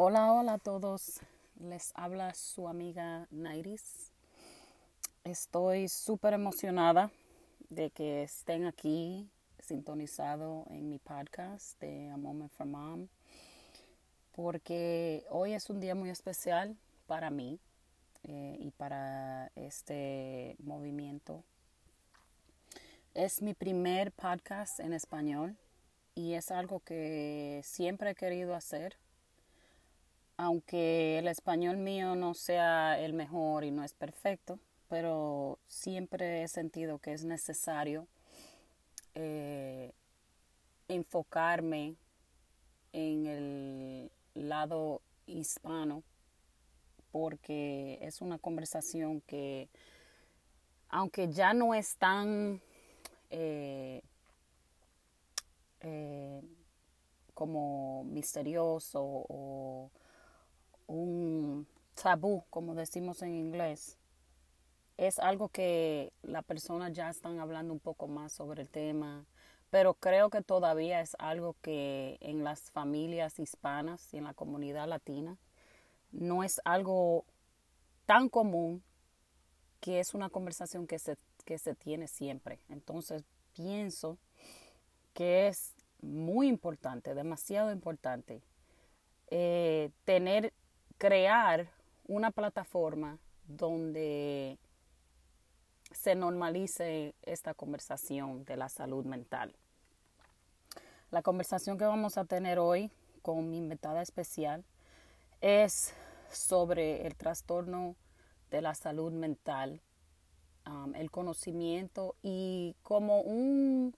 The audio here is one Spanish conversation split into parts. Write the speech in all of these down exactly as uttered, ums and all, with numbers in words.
Hola, hola a todos. Les habla su amiga Nairis. Estoy súper emocionada de que estén aquí sintonizado en mi podcast de A Moment for Mom, porque hoy es un día muy especial para mí eh, y para este movimiento. Es mi primer podcast en español y es algo que siempre he querido hacer. Aunque el español mío no sea el mejor y no es perfecto, pero siempre he sentido que es necesario eh, enfocarme en el lado hispano porque es una conversación que, aunque ya no es tan eh, eh, como misterioso o un tabú, como decimos en inglés, es algo que las personas ya están hablando un poco más sobre el tema, pero creo que todavía es algo que en las familias hispanas y en la comunidad latina no es algo tan común, que es una conversación que se, que se tiene siempre. Entonces pienso que es muy importante, demasiado importante, eh, tener, crear una plataforma donde se normalice esta conversación de la salud mental. La conversación que vamos a tener hoy con mi invitada especial es sobre el trastorno de la salud mental, um, el conocimiento y como un,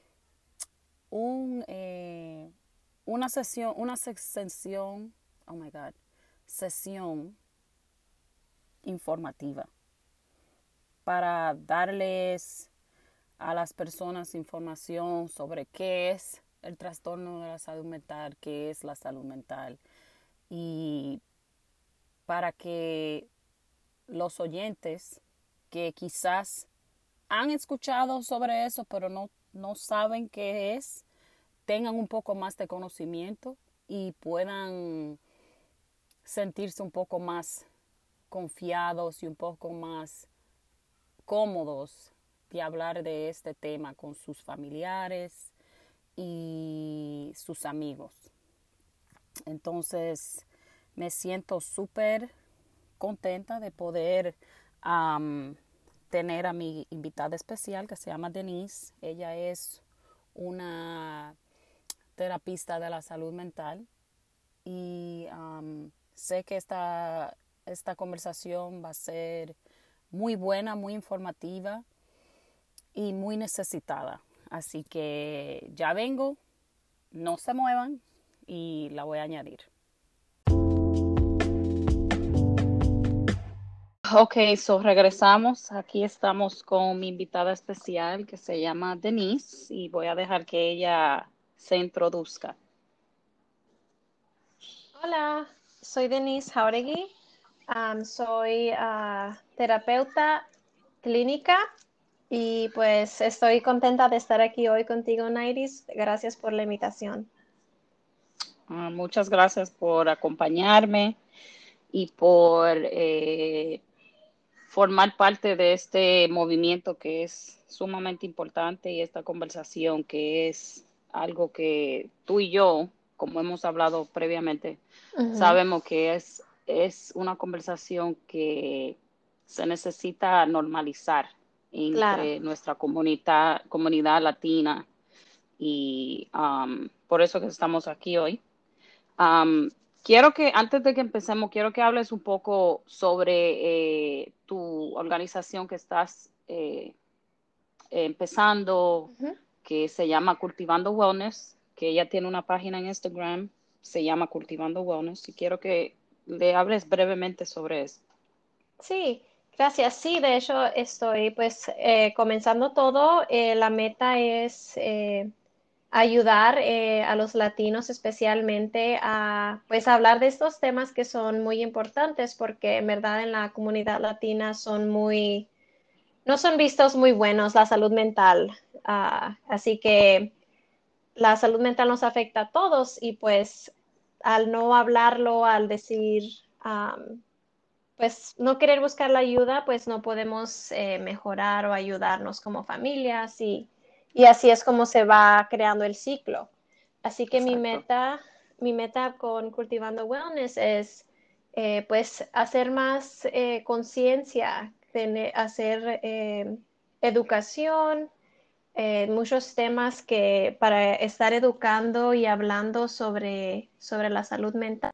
un eh, una sesión, una sesión, oh my God, sesión informativa para darles a las personas información sobre qué es el trastorno de la salud mental, qué es la salud mental y para que los oyentes que quizás han escuchado sobre eso pero no, no saben qué es, tengan un poco más de conocimiento y puedan sentirse un poco más confiados y un poco más cómodos de hablar de este tema con sus familiares y sus amigos. Entonces me siento súper contenta de poder um, tener a mi invitada especial que se llama Denise. Ella es una terapista de la salud mental y um, sé que esta, esta conversación va a ser muy buena, muy informativa y muy necesitada. Así que ya vengo, no se muevan y la voy a añadir. Ok, so regresamos. Aquí estamos con mi invitada especial que se llama Denise y voy a dejar que ella se introduzca. Hola, soy Denise Jauregui. Um, soy uh, terapeuta clínica y pues estoy contenta de estar aquí hoy contigo, Nairis. Gracias por la invitación. Uh, muchas gracias por acompañarme y por eh, formar parte de este movimiento que es sumamente importante y esta conversación que es algo que tú y yo, como hemos hablado previamente, Ujú. sabemos que es, es una conversación que se necesita normalizar Claro. entre nuestra comunidad, comunidad latina y um, por eso que estamos aquí hoy. Um, quiero que, antes de que empecemos, quiero que hables un poco sobre eh, tu organización que estás eh, empezando, Ujú. que se llama Cultivando Wellness, que ella tiene una página en Instagram, se llama Cultivando Wellness, y quiero que le hables brevemente sobre eso. Sí, gracias. Sí, de hecho estoy pues eh, comenzando todo. Eh, la meta es eh, ayudar eh, a los latinos especialmente a pues hablar de estos temas que son muy importantes porque en verdad en la comunidad latina son muy, no son vistos muy buenos la salud mental. Ah, así que la salud mental nos afecta a todos y pues al no hablarlo, al decir, um, pues no querer buscar la ayuda, pues no podemos eh, mejorar o ayudarnos como familias y, y así es como se va creando el ciclo. Así que mi Exacto. meta, mi meta con Cultivando Wellness es eh, pues hacer más eh, conciencia, hacer eh, educación, eh, muchos temas que para estar educando y hablando sobre, sobre la salud mental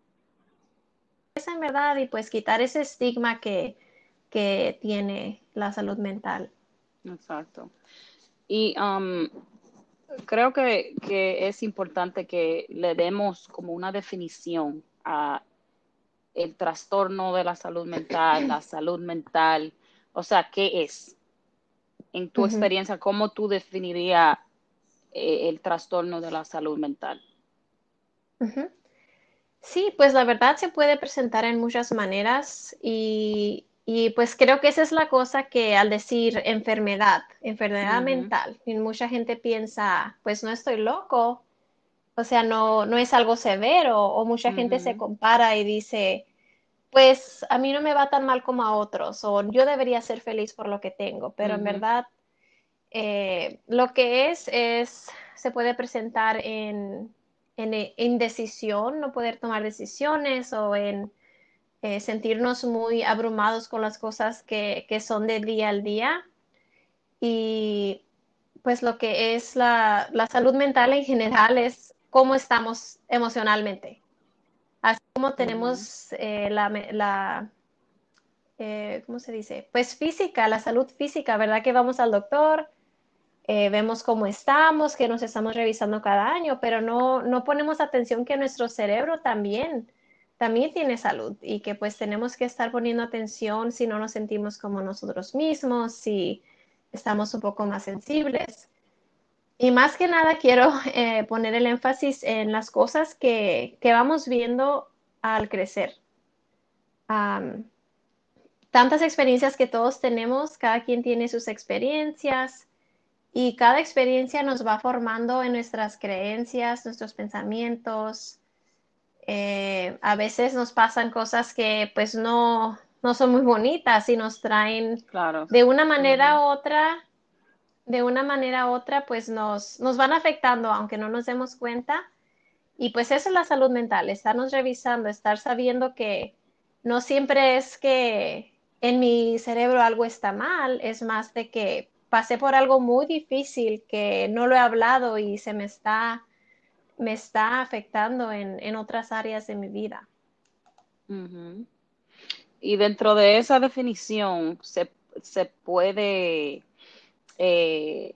es en verdad y pues quitar ese estigma que, que tiene la salud mental. Exacto. Y um, creo que, que es importante que le demos como una definición a el trastorno de la salud mental, la salud mental, o sea, ¿qué es? En tu Ujú. experiencia, ¿cómo tú definirías eh, el trastorno de la salud mental? Ujú. Sí, pues la verdad se puede presentar en muchas maneras y, y pues creo que esa es la cosa que al decir enfermedad, enfermedad Ujú, mental, y mucha gente piensa, pues no estoy loco, o sea, no, no es algo severo, o mucha gente se ujú, compara y dice, pues a mí no me va tan mal como a otros, o yo debería ser feliz por lo que tengo, pero en ujú, verdad eh, lo que es, es, se puede presentar en, en eh, indecisión, no poder tomar decisiones o en eh, sentirnos muy abrumados con las cosas que, que son de día al día. Y pues lo que es la, la salud mental en general es cómo estamos emocionalmente, así como ujú. tenemos eh, la, la eh, ¿cómo se dice? Pues física, la salud física, ¿verdad? Que vamos al doctor, eh, vemos cómo estamos, que nos estamos revisando cada año, pero no, no ponemos atención que nuestro cerebro también, también tiene salud y que pues tenemos que estar poniendo atención si no nos sentimos como nosotros mismos, si estamos un poco más sensibles. Y más que nada quiero eh, poner el énfasis en las cosas que, que vamos viendo al crecer. Um, Tantas experiencias que todos tenemos, cada quien tiene sus experiencias y cada experiencia nos va formando en nuestras creencias, nuestros pensamientos. Eh, a veces nos pasan cosas que pues no, no son muy bonitas y nos traen Claro. de una manera Ujú, u otra, de una manera u otra, pues nos, nos van afectando aunque no nos demos cuenta. Y pues eso es la salud mental, estarnos revisando, estar sabiendo que no siempre es que en mi cerebro algo está mal, es más de que pasé por algo muy difícil que no lo he hablado y se me está, me está afectando en, en otras áreas de mi vida. ujú. Y dentro de esa definición se, se puede eh,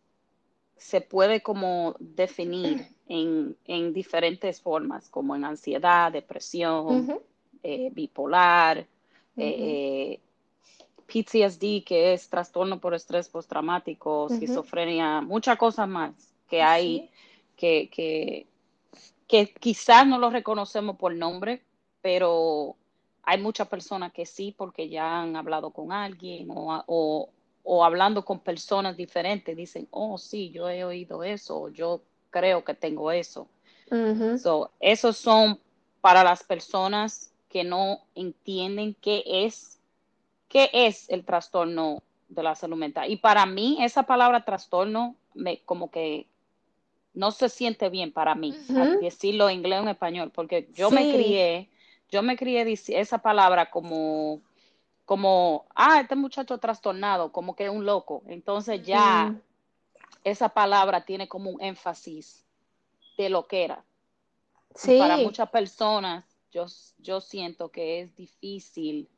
se puede como definir en, en diferentes formas, como en ansiedad, depresión, Ujú, eh, bipolar, ujú, eh, P T S D, que es trastorno por estrés postraumático, ujú. esquizofrenia, muchas cosas más que hay Sí, que, que, que quizás no los reconocemos por nombre, pero hay muchas personas que sí, porque ya han hablado con alguien o, o, o hablando con personas diferentes, dicen, oh, sí, yo he oído eso, o yo creo que tengo eso. ujú, So, esos son para las personas que no entienden qué es, qué es el trastorno de la salud mental. Y para mí, esa palabra trastorno, me, como que no se siente bien para mí ujú. decirlo en inglés o en español, porque yo me Sí, crié, yo me crié esa palabra como, como, ah, este muchacho trastornado, como que es un loco. Entonces ya mm, esa palabra tiene como un énfasis de lo que era. Y para sí, muchas personas, yo, yo siento que es difícil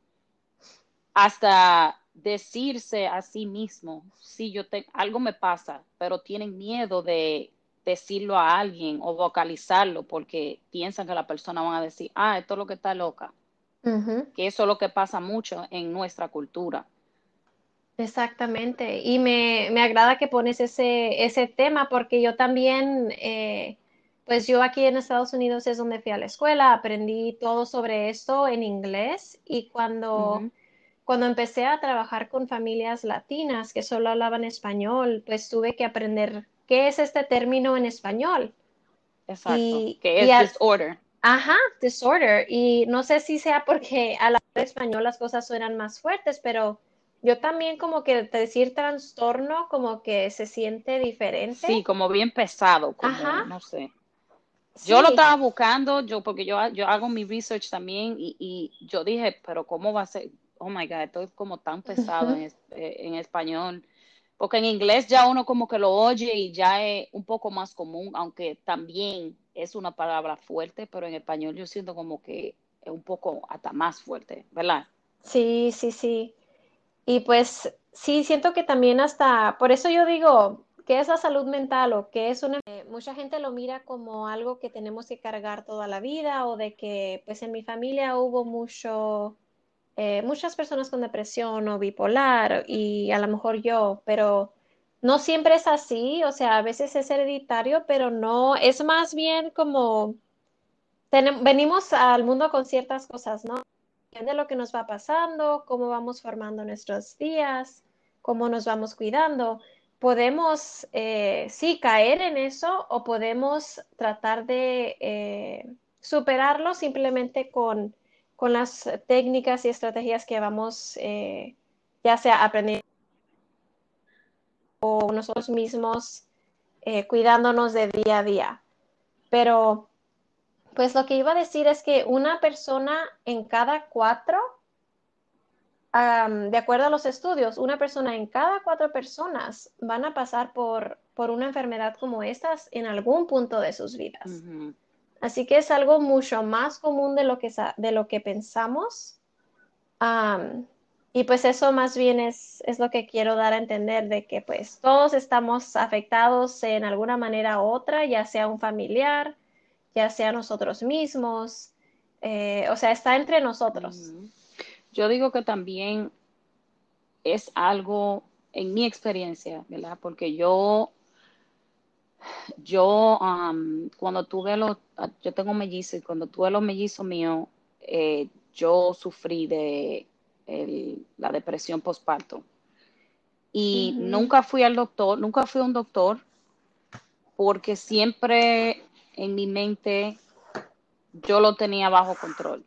hasta decirse a sí mismo, sí, yo te, algo me pasa, pero tienen miedo de decirlo a alguien o vocalizarlo porque piensan que la persona va a decir, ah, esto es lo que está loca, ujú. que eso es lo que pasa mucho en nuestra cultura. Exactamente. Y me, me agrada que pones ese, ese tema porque yo también, eh, pues yo aquí en Estados Unidos es donde fui a la escuela, aprendí todo sobre esto en inglés y cuando, Ujú, cuando empecé a trabajar con familias latinas que solo hablaban español, pues tuve que aprender qué es este término en español. exacto, Y, que y es al- disorder. Ajá, disorder. Y no sé si sea porque al hablar español las cosas suenan más fuertes, pero yo también como que decir trastorno como que se siente diferente. Sí, como bien pesado, Ajá, como, no sé. Yo lo sí. estaba buscando, yo, porque yo, yo hago mi research también y, y yo dije, pero ¿cómo va a ser? Oh my God, esto es como tan pesado Ujú. en, es- eh, en español. Porque en inglés ya uno como que lo oye y ya es un poco más común, aunque también es una palabra fuerte, pero en español yo siento como que es un poco hasta más fuerte, ¿verdad? Sí, sí, sí. Y pues sí, siento que también hasta, por eso yo digo, ¿qué es la salud mental o qué es una... eh, mucha gente lo mira como algo que tenemos que cargar toda la vida o de que pues en mi familia hubo mucho, eh, muchas personas con depresión o bipolar y a lo mejor yo, pero no siempre es así, o sea, a veces es hereditario, pero no, es más bien como tenem- venimos al mundo con ciertas cosas, ¿no? De lo que nos va pasando, cómo vamos formando nuestros días, cómo nos vamos cuidando. Podemos, eh, sí, caer en eso o podemos tratar de eh, superarlo simplemente con, con las técnicas y estrategias que vamos, eh, ya sea aprendiendo o nosotros mismos eh, cuidándonos de día a día. Pero, pues lo que iba a decir es que una persona en cada cuatro um, de acuerdo a los estudios, una persona en cada cuatro personas van a pasar por, por una enfermedad como estas en algún punto de sus vidas. Ujú. Así que es algo mucho más común de lo que, de lo que pensamos. Um, y pues eso más bien es, es lo que quiero dar a entender, de que pues todos estamos afectados en alguna manera u otra, ya sea un familiar, ya sea nosotros mismos, eh, o sea, está entre nosotros. Ujú. Yo digo que también es algo, en mi experiencia, ¿verdad? Porque yo, yo um, cuando tuve los, yo tengo mellizos y cuando tuve los mellizos míos, eh, yo sufrí de el, la depresión postparto. Y Ujú, nunca fui al doctor, nunca fui a un doctor, porque siempre en mi mente yo lo tenía bajo control.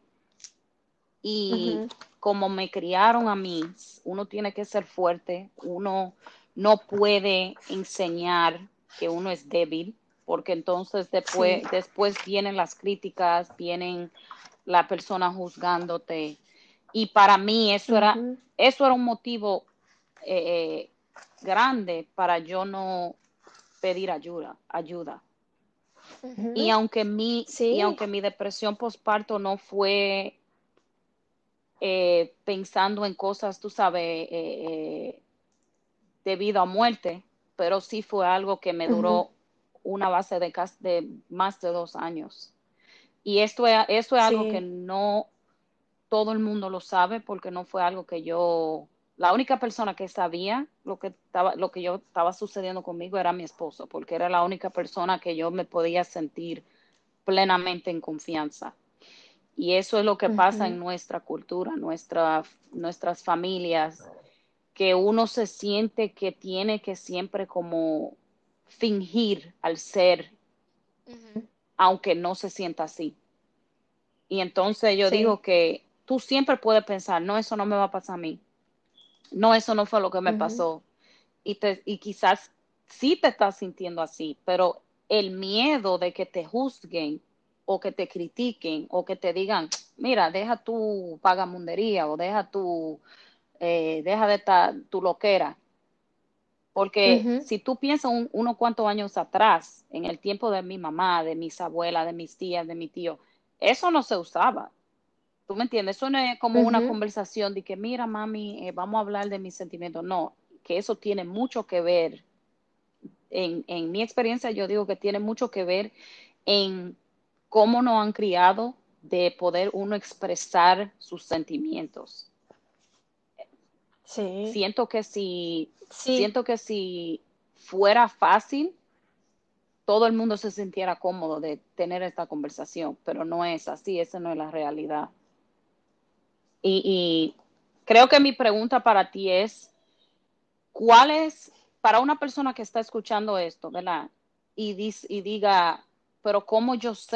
Y ujú, como me criaron a mí, uno tiene que ser fuerte, uno no puede enseñar que uno es débil, porque entonces sí. después, después vienen las críticas, vienen la persona juzgándote. Y para mí eso era, Ujú, eso era un motivo eh, grande para yo no pedir ayuda, ayuda. Y ujú. aunque mi, y Sí, aunque mi depresión postparto no fue eh, pensando en cosas, tú sabes, eh, eh, de vida o muerte, pero sí fue algo que me ujú, duró una base de, de más de dos años. Y esto es, esto es algo que sí, no todo el mundo lo sabe porque no fue algo que yo, la única persona que sabía lo que estaba, lo que yo estaba sucediendo conmigo era mi esposo, porque era la única persona que yo me podía sentir plenamente en confianza. Y eso es lo que pasa en ujú, nuestra cultura, nuestra, nuestras familias, que uno se siente que tiene que siempre como fingir al ser, ujú. aunque no se sienta así. Y entonces yo digo Sí, que tú siempre puedes pensar, no, eso no me va a pasar a mí, no, eso no fue lo que me ujú, pasó. Y, te, y quizás sí te estás sintiendo así, pero el miedo de que te juzguen o que te critiquen o que te digan, mira, deja tu vagamundería o deja tu, eh, deja de estar tu loquera. Porque ujú, si tú piensas un, unos cuantos años atrás, en el tiempo de mi mamá, de mis abuelas, de mis tías, de mi tío, eso no se usaba. ¿Tú me entiendes? Eso no es como una ujú, conversación de que, mira, mami, eh, vamos a hablar de mis sentimientos. No, que eso tiene mucho que ver. En, en mi experiencia, yo digo que tiene mucho que ver en cómo nos han criado de poder uno expresar sus sentimientos. sí, Siento que si, sí, siento que si fuera fácil, todo el mundo se sintiera cómodo de tener esta conversación, pero no es así, esa no es la realidad. Y, y creo que mi pregunta para ti es, ¿cuál es, para una persona que está escuchando esto, ¿verdad? Y, dis, y diga, pero ¿cómo yo sé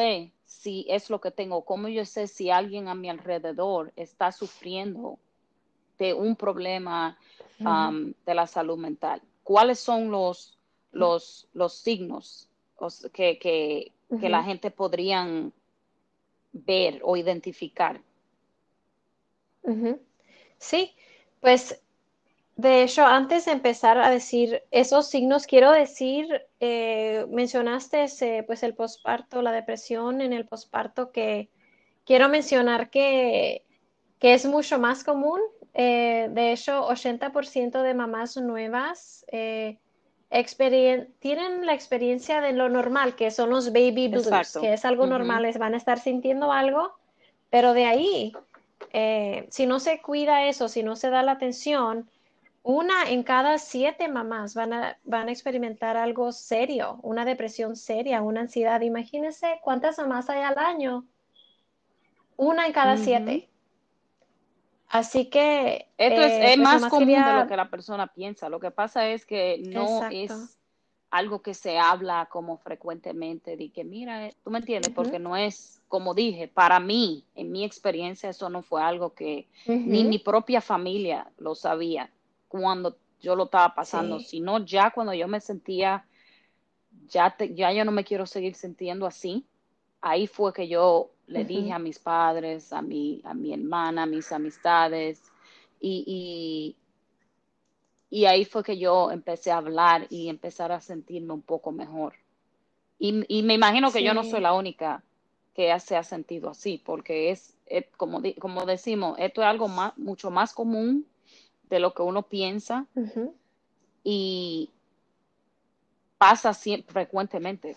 si es lo que tengo? ¿Cómo yo sé si alguien a mi alrededor está sufriendo de un problema Ujú, um, de la salud mental? ¿Cuáles son los, los, los signos que, que, que la ujú, gente podrían ver o identificar? ujú. Sí, pues de hecho, antes de empezar a decir esos signos, quiero decir, eh, mencionaste ese, pues el posparto, la depresión en el posparto, que quiero mencionar que, que es mucho más común. Eh, de hecho, ochenta por ciento de mamás nuevas eh, experien- tienen la experiencia de lo normal, que son los baby blues, Exacto. que es algo Ujú. normal, les van a estar sintiendo algo, pero de ahí, eh, si no se cuida eso, si no se da la atención, una en cada siete mamás van a, van a experimentar algo serio, una depresión seria, una ansiedad. Imagínense cuántas mamás hay al año. Una en cada Ujú. siete. Así que, Esto es, eh, es pues más nomás común de lo quería... que la persona piensa. Lo que pasa es que no Exacto. es algo que se habla como frecuentemente, de que mira, eh, tú me entiendes, porque Ujú, no es, como dije, para mí, en mi experiencia, eso no fue algo que ni ujú, mi propia familia lo sabía cuando yo lo estaba pasando, sí. sino ya cuando yo me sentía, ya, te, ya yo no me quiero seguir sintiendo así. Ahí fue que yo le dije Ujú, a mis padres, a mi, a mi hermana, a mis amistades, y, y, y ahí fue que yo empecé a hablar y empezar a sentirme un poco mejor. Y, y me imagino que yo no soy sí. la única que se ha sentido así, porque es, es como, como decimos, esto es algo más, mucho más común de lo que uno piensa Ujú, y pasa siempre, frecuentemente.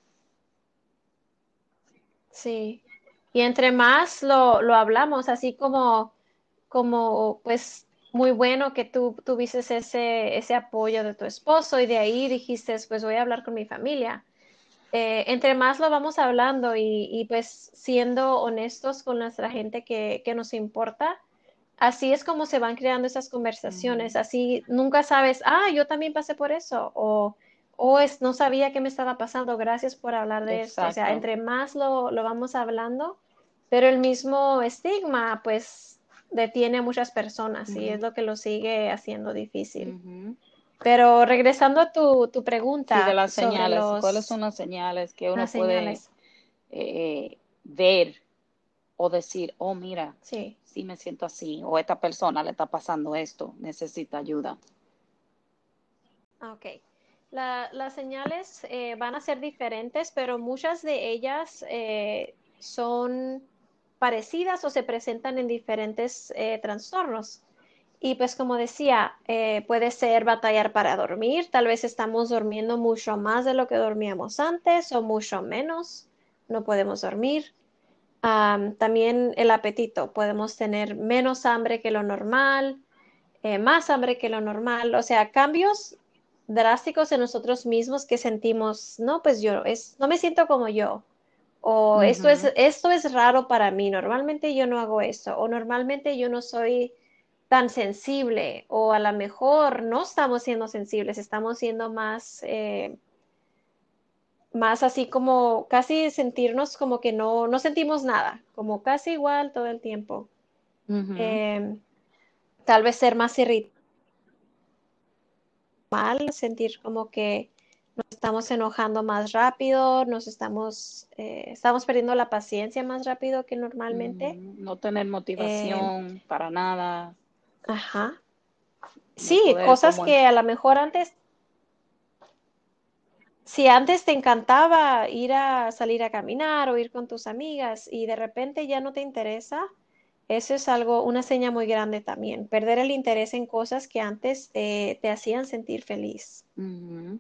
sí. Y entre más lo, lo hablamos, así como, como, pues, muy bueno que tú tuvieses ese, ese apoyo de tu esposo y de ahí dijiste, pues voy a hablar con mi familia. Eh, entre más lo vamos hablando y, y, pues siendo honestos con nuestra gente que, que nos importa, así es como se van creando esas conversaciones. Ujú. Así nunca sabes, ah, yo también pasé por eso, o, o es, no sabía qué me estaba pasando, gracias por hablar de esto. O sea, Exacto. entre más lo, lo vamos hablando, pero el mismo estigma, pues, detiene a muchas personas y es Ujú. lo que lo sigue haciendo difícil. Ujú. Pero regresando a tu, tu Sí, de pregunta las sobre señales. ¿Cuáles los, son las señales que uno las puede señales. eh, ver o decir, oh, mira, Sí, sí me siento así, o esta persona le está pasando esto, necesita ayuda? ok. La- las señales eh, van a ser diferentes, pero muchas de ellas eh, son parecidas o se presentan en diferentes eh, trastornos. Y pues como decía, eh, puede ser batallar para dormir, tal vez estamos durmiendo mucho más de lo que dormíamos antes o mucho menos, no podemos dormir. Am, también el apetito, podemos tener menos hambre que lo normal, eh, más hambre que lo normal, o sea, cambios drásticos en nosotros mismos que sentimos, no, pues yo es, no me siento como yo, o esto es, Ujú. esto es raro para mí, normalmente yo no hago esto, o normalmente yo no soy tan sensible, o a lo mejor no estamos siendo sensibles, estamos siendo más, eh, más así como casi sentirnos como que no, no sentimos nada, como casi igual todo el tiempo. Ujú. Em, Tal vez ser más irritable mal, sentir como que nos estamos enojando más rápido, nos estamos, eh, estamos perdiendo la paciencia más rápido que normalmente. Ujú. No tener Eh, motivación para nada, ajá. no Sí, poder cosas como... que a lo mejor antes, si antes te encantaba ir a salir a caminar o ir con tus amigas y de repente ya no te interesa, eso es algo, una seña muy grande también, perder el interés en cosas que antes te, te hacían sentir feliz. Ujú.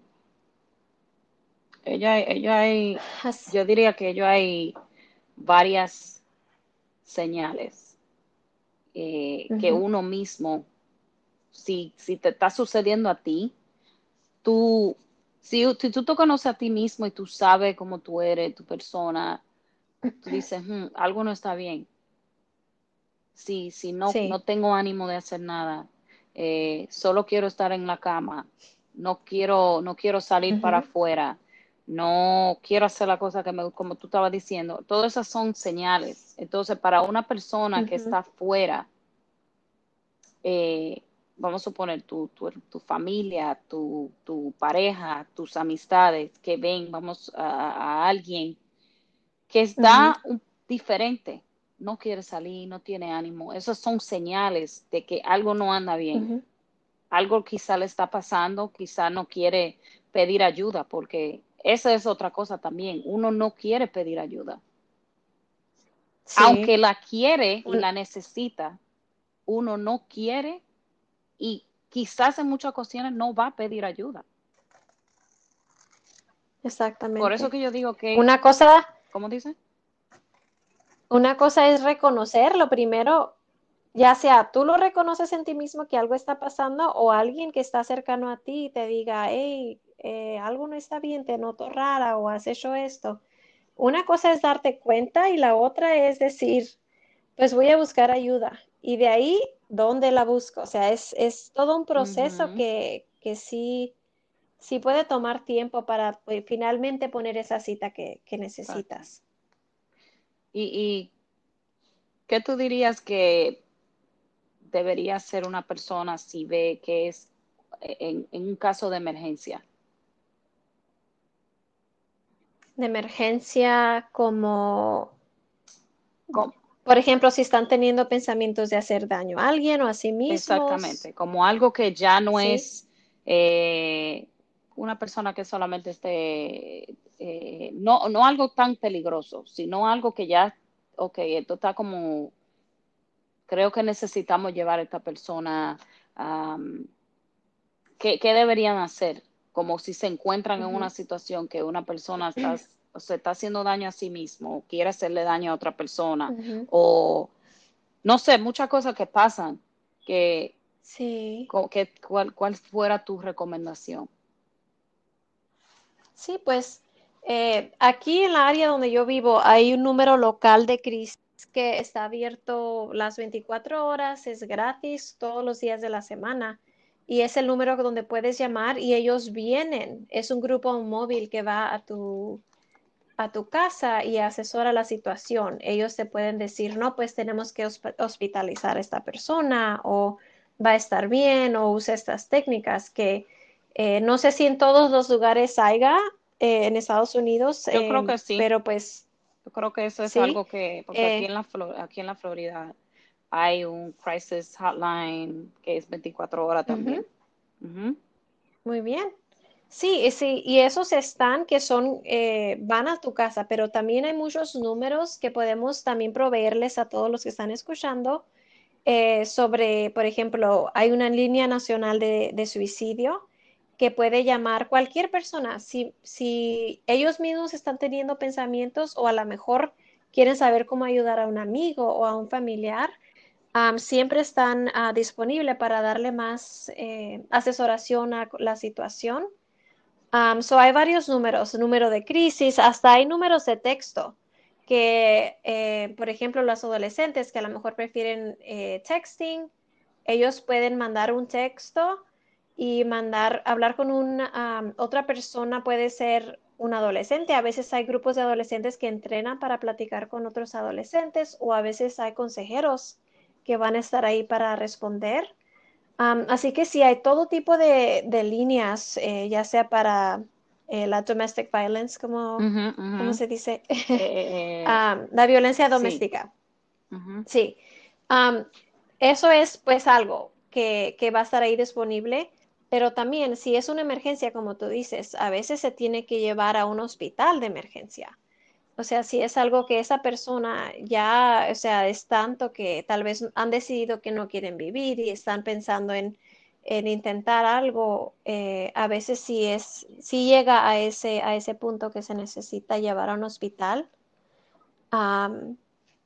Ello hay, ello hay, As- yo diría que ello hay varias señales eh, que Ujú, uno mismo, si, si te está sucediendo a ti, tú, si, si tú te conoces a ti mismo y tú sabes cómo tú eres, tu persona, tú dices, "Hmm, algo no está bien. Si, si no, no sí. tengo ánimo de hacer nada, eh, solo quiero estar en la cama, no quiero, no quiero salir para Ujú, afuera, no quiero hacer la cosa que me, como tú estabas diciendo. Todas esas son señales. Entonces, para una persona que Ujú, está fuera, eh, vamos a suponer tu, tu, tu familia, tu, tu, pareja, tus amistades, que ven, vamos a, a alguien que ujú, está un, diferente, no quiere salir, no tiene ánimo. Esas son señales de que algo no anda bien. ujú. Algo quizá le está pasando, quizá no quiere pedir ayuda, porque esa es otra cosa también. Uno no quiere pedir ayuda. Aunque Sí, la quiere y un- la necesita, uno no quiere y quizás en muchas ocasiones no va a pedir ayuda. Por eso exactamente. que yo digo que, Una cosa, ¿cómo dice? una cosa es reconocer lo primero, ya sea tú lo reconoces en ti mismo que algo está pasando o alguien que está cercano a ti te diga, hey, eh, algo no está bien, te noto rara o has hecho esto. Una cosa es darte cuenta y la otra es decir, pues voy a buscar ayuda. Y de ahí, ¿dónde la busco? O sea, es, es todo un proceso Ujú, que, que sí, sí puede tomar tiempo para pues, finalmente poner esa cita que, que exacto. necesitas. ¿Y, y qué tú dirías que debería hacer una persona si ve que es en, en un caso de emergencia? De emergencia, como, ¿Cómo? por ejemplo, si están teniendo pensamientos de hacer daño a alguien o a sí mismos, Exactamente, como algo que ya no ¿sí? es eh, una persona que solamente esté, eh, no, no algo tan peligroso, sino algo que ya, ok, esto está como, creo que necesitamos llevar a esta persona, um, ¿qué, ¿qué deberían hacer? Como si se encuentran en una Ujú. situación que una persona está, o se está haciendo daño a sí mismo, o quiere hacerle daño a otra persona, Ujú. o no sé, muchas cosas que pasan que Sí. ¿Qué, cuál, ¿Cuál fuera tu recomendación? Sí, pues eh, aquí en la área donde yo vivo hay un número local de crisis que está abierto las veinticuatro horas, es gratis todos los días de la semana y es el número donde puedes llamar y ellos vienen. Es un grupo móvil que va a tu, a tu casa y asesora la situación. Ellos te pueden decir, no, pues tenemos que hosp- hospitalizar a esta persona o va a estar bien o usa estas técnicas que eh, no sé si en todos los lugares haya eh, en Estados Unidos, Yo creo eh, que sí. pero pues Yo creo que eso es sí. algo que, porque aquí eh, en la, Flo- aquí en la Florida hay un crisis hotline que es veinticuatro horas Ujú, también. Ujú. muy bien. Sí, y sí, y esos están que son, eh, van a tu casa, pero también hay muchos números que podemos también proveerles a todos los que están escuchando eh, sobre, por ejemplo, hay una línea nacional de, de suicidio que puede llamar cualquier persona. Si, si ellos mismos están teniendo pensamientos o a lo mejor quieren saber cómo ayudar a un amigo o a un familiar, um, siempre están uh, disponibles para darle más eh, asesoración a la situación. Um, so hay varios números, número de crisis, hasta hay números de texto que, eh, por ejemplo, los adolescentes que a lo mejor prefieren eh, texting, ellos pueden mandar un texto y mandar, hablar con una, um, otra persona, puede ser un adolescente. A veces hay grupos de adolescentes que entrenan para platicar con otros adolescentes o a veces hay consejeros que van a estar ahí para responder. Am, así que sí, hay todo tipo de, de líneas, eh, ya sea para eh, la domestic violence, como, Ujú, ¿cómo ujú. se dice? Eh, Am, la violencia sí. doméstica. Ujú, Sí. Am, eso es pues algo que, que va a estar ahí disponible, pero también si es una emergencia, como tú dices, a veces se tiene que llevar a un hospital de emergencia. O sea, si es algo que esa persona ya, o sea, es tanto que tal vez han decidido que no quieren vivir y están pensando en, en intentar algo, eh, a veces sí es, sí llega a ese, a ese punto que se necesita llevar a un hospital. Am,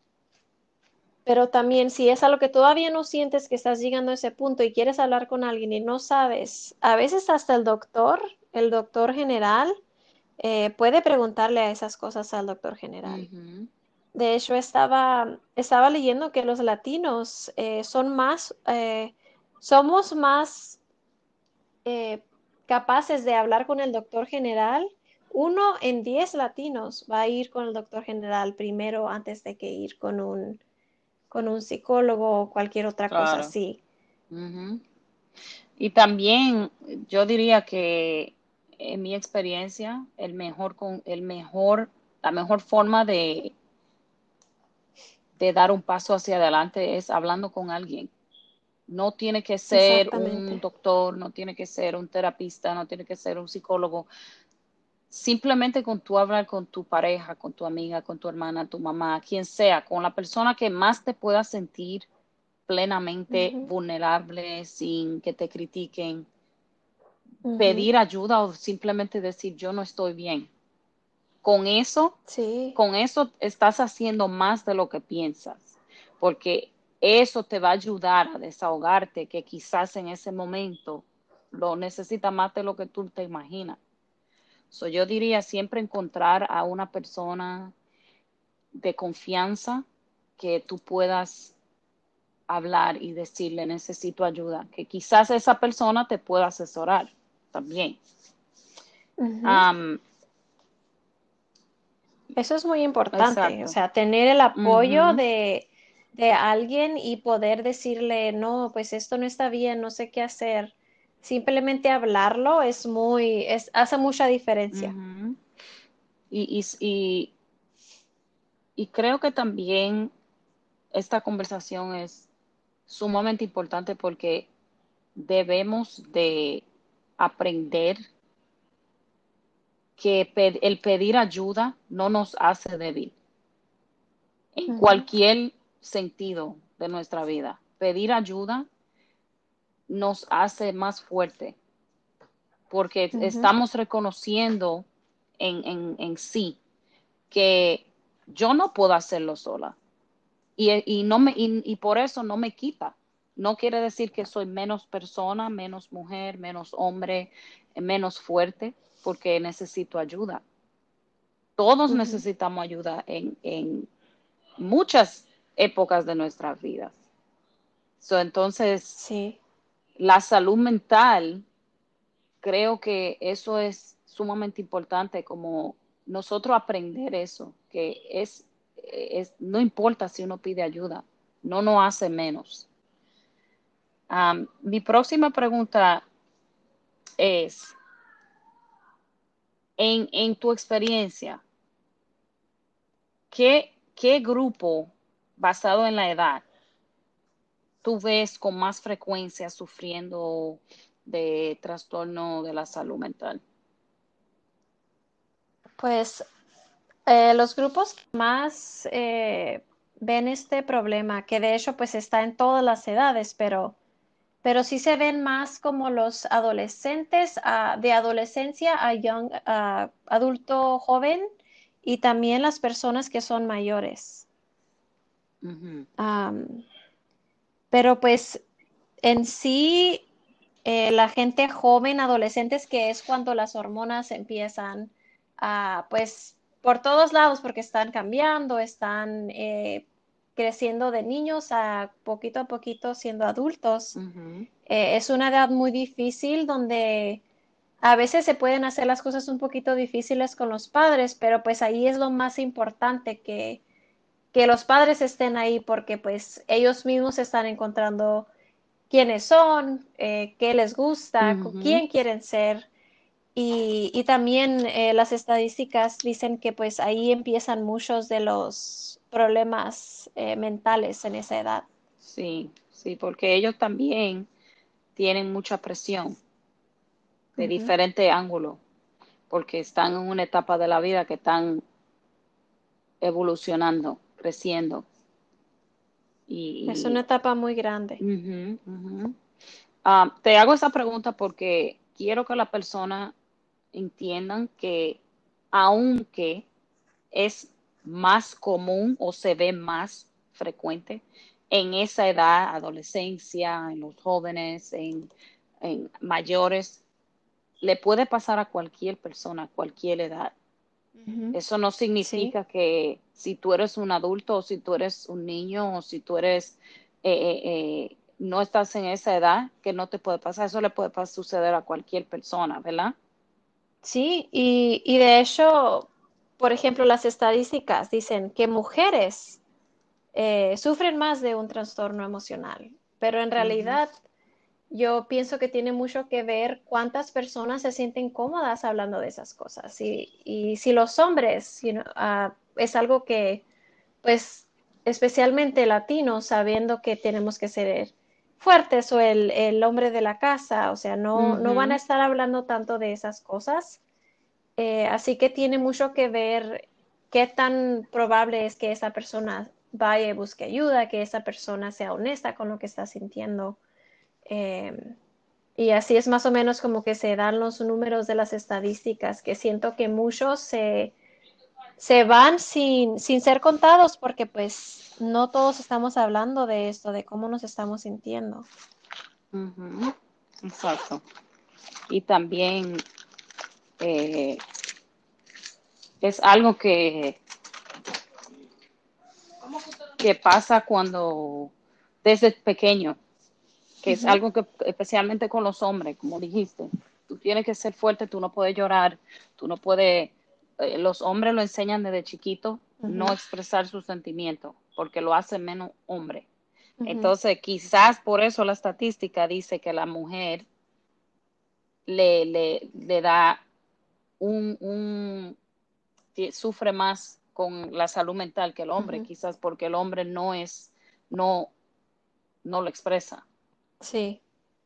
pero también si es algo que todavía no sientes que estás llegando a ese punto y quieres hablar con alguien y no sabes, a veces hasta el doctor, el doctor general, eh, puede preguntarle a esas cosas al doctor general. ujú. De hecho, estaba, estaba leyendo que los latinos eh, son más, eh, somos más eh, capaces de hablar con el doctor general uno en diez latinos va a ir con el doctor general primero antes de que ir con un, con un psicólogo o cualquier otra cosa Claro. así. Ujú. Y también yo diría que en mi experiencia, el mejor con el mejor, la mejor forma de, de dar un paso hacia adelante es hablando con alguien. No tiene que ser un Exactamente. doctor, no tiene que ser un terapista, no tiene que ser un psicólogo. Simplemente con tú hablar con tu pareja, con tu amiga, con tu hermana, tu mamá, quien sea, con la persona que más te pueda sentir plenamente Ujú, vulnerable sin que te critiquen, ujú. pedir ayuda o simplemente decir yo no estoy bien. Con eso, Sí, con eso estás haciendo más de lo que piensas, porque eso te va a ayudar a desahogarte, que quizás en ese momento lo necesita más de lo que tú te imaginas. So, yo diría siempre encontrar a una persona de confianza que tú puedas hablar y decirle necesito ayuda, que quizás esa persona te pueda asesorar también. ujú. Um, Eso es muy importante, o exacto. sea, tener el apoyo Ujú, de, de alguien y poder decirle, no, pues esto no está bien, no sé qué hacer. Simplemente hablarlo es muy, es, hace mucha diferencia. ujú. Y, y, y, y creo que también esta conversación es sumamente importante porque debemos de aprender que pe- el pedir ayuda no nos hace débil en Ujú, cualquier sentido de nuestra vida. Pedir ayuda nos hace más fuerte porque ujú, estamos reconociendo en, en, en sí que yo no puedo hacerlo sola y, y, no me, y, y por eso no me quita. No quiere decir que soy menos persona, menos mujer, menos hombre, menos fuerte, porque necesito ayuda. Todos ujú. necesitamos ayuda en, en muchas épocas de nuestras vidas. So, entonces, Sí, la salud mental, creo que eso es sumamente importante, como nosotros aprender eso, que es, es no importa si uno pide ayuda, no nos hace menos. Um, mi próxima pregunta es, en, en tu experiencia, ¿qué, ¿qué grupo basado en la edad tú ves con más frecuencia sufriendo de trastorno de la salud mental? pues eh, los grupos que más eh, ven este problema, que de hecho pues está en todas las edades, pero pero sí se ven más como los adolescentes, ah, de adolescencia a young, a adulto joven y también las personas que son mayores. Ujú, Am, pero pues en sí, eh, la gente joven, adolescentes, que es cuando las hormonas empiezan a, pues, por todos lados, porque están cambiando, están eh, creciendo de niños a poquito a poquito siendo adultos. ujú, Eh, es una edad muy difícil donde a veces se pueden hacer las cosas un poquito difíciles con los padres, pero pues ahí es lo más importante que, que los padres estén ahí porque pues ellos mismos están encontrando quiénes son, eh, qué les gusta, con ujú. quién quieren ser. Y, y también eh, las estadísticas dicen que pues ahí empiezan muchos de los problemas eh, mentales en esa edad. Sí, sí, porque ellos también tienen mucha presión de Ujú. diferente ángulo, porque están en una etapa de la vida que están evolucionando, creciendo. Es una Y, etapa muy grande. y ujú, ujú. Ah, te hago esa pregunta porque quiero que la persona entiendan que aunque es más común o se ve más frecuente en esa edad, adolescencia, en los jóvenes, en, en mayores, le puede pasar a cualquier persona, a cualquier edad. Ujú. Eso no Sí, significa que si tú eres un adulto o si tú eres un niño o si tú eres, eh, eh, eh, no estás en esa edad, que no te puede pasar. Eso le puede suceder a cualquier persona, ¿verdad? Sí, y, y de hecho, por ejemplo, las estadísticas dicen que mujeres eh, sufren más de un trastorno emocional, pero en Ujú, realidad yo pienso que tiene mucho que ver cuántas personas se sienten cómodas hablando de esas cosas. Y, y si los hombres, you know, ah, es algo que, pues, especialmente latinos, sabiendo que tenemos que ser fuertes o el, el hombre de la casa, o sea, no, no van a ujú, estar hablando tanto de esas cosas. Eh, así que tiene mucho que ver qué tan probable es que esa persona vaya y busque ayuda, que esa persona sea honesta con lo que está sintiendo. Eh, y así es más o menos como que se dan los números de las estadísticas, que siento que muchos se, se van sin, sin ser contados porque pues no todos estamos hablando de esto, de cómo nos estamos sintiendo. ujú. Exacto. Y también eh, es algo que, que pasa cuando desde pequeño, que es Ujú, algo que especialmente con los hombres, como dijiste, tú tienes que ser fuerte, tú no puedes llorar, tú no puedes, eh, los hombres lo enseñan desde chiquito, no ujú, expresar sus sentimientos, porque lo hace menos hombre. ujú, Entonces, quizás por eso la estadística dice que la mujer le, le, le da un, un, sufre más con la salud mental que el hombre, ujú. quizás porque el hombre no es, no, no lo expresa. Sí.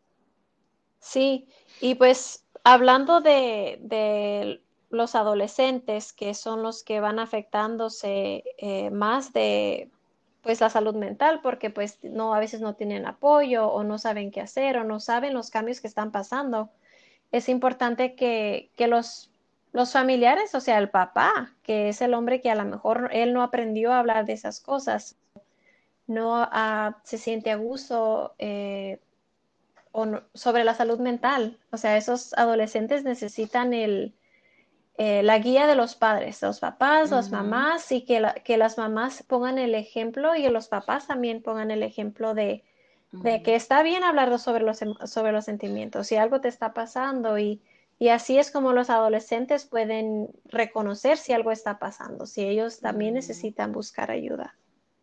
Sí, y pues hablando de, de los adolescentes, que son los que van afectándose eh, más de pues la salud mental, porque pues no, a veces no tienen apoyo o no saben qué hacer o no saben los cambios que están pasando, es importante que, que los, los familiares, o sea, el papá, que es el hombre que a lo mejor él no aprendió a hablar de esas cosas, no ah, se siente a gusto. Eh, o no- sobre la salud mental. O sea, esos adolescentes necesitan el, eh, la guía de los padres, los papás, las Ujú, mamás, y que, la- que las mamás pongan el ejemplo y que los papás también pongan el ejemplo de, de que ujú. está bien hablar sobre los, em- sobre los sentimientos, si algo te está pasando y, y así es como los adolescentes pueden reconocer si algo está pasando, si ellos también Mm. necesitan buscar ayuda.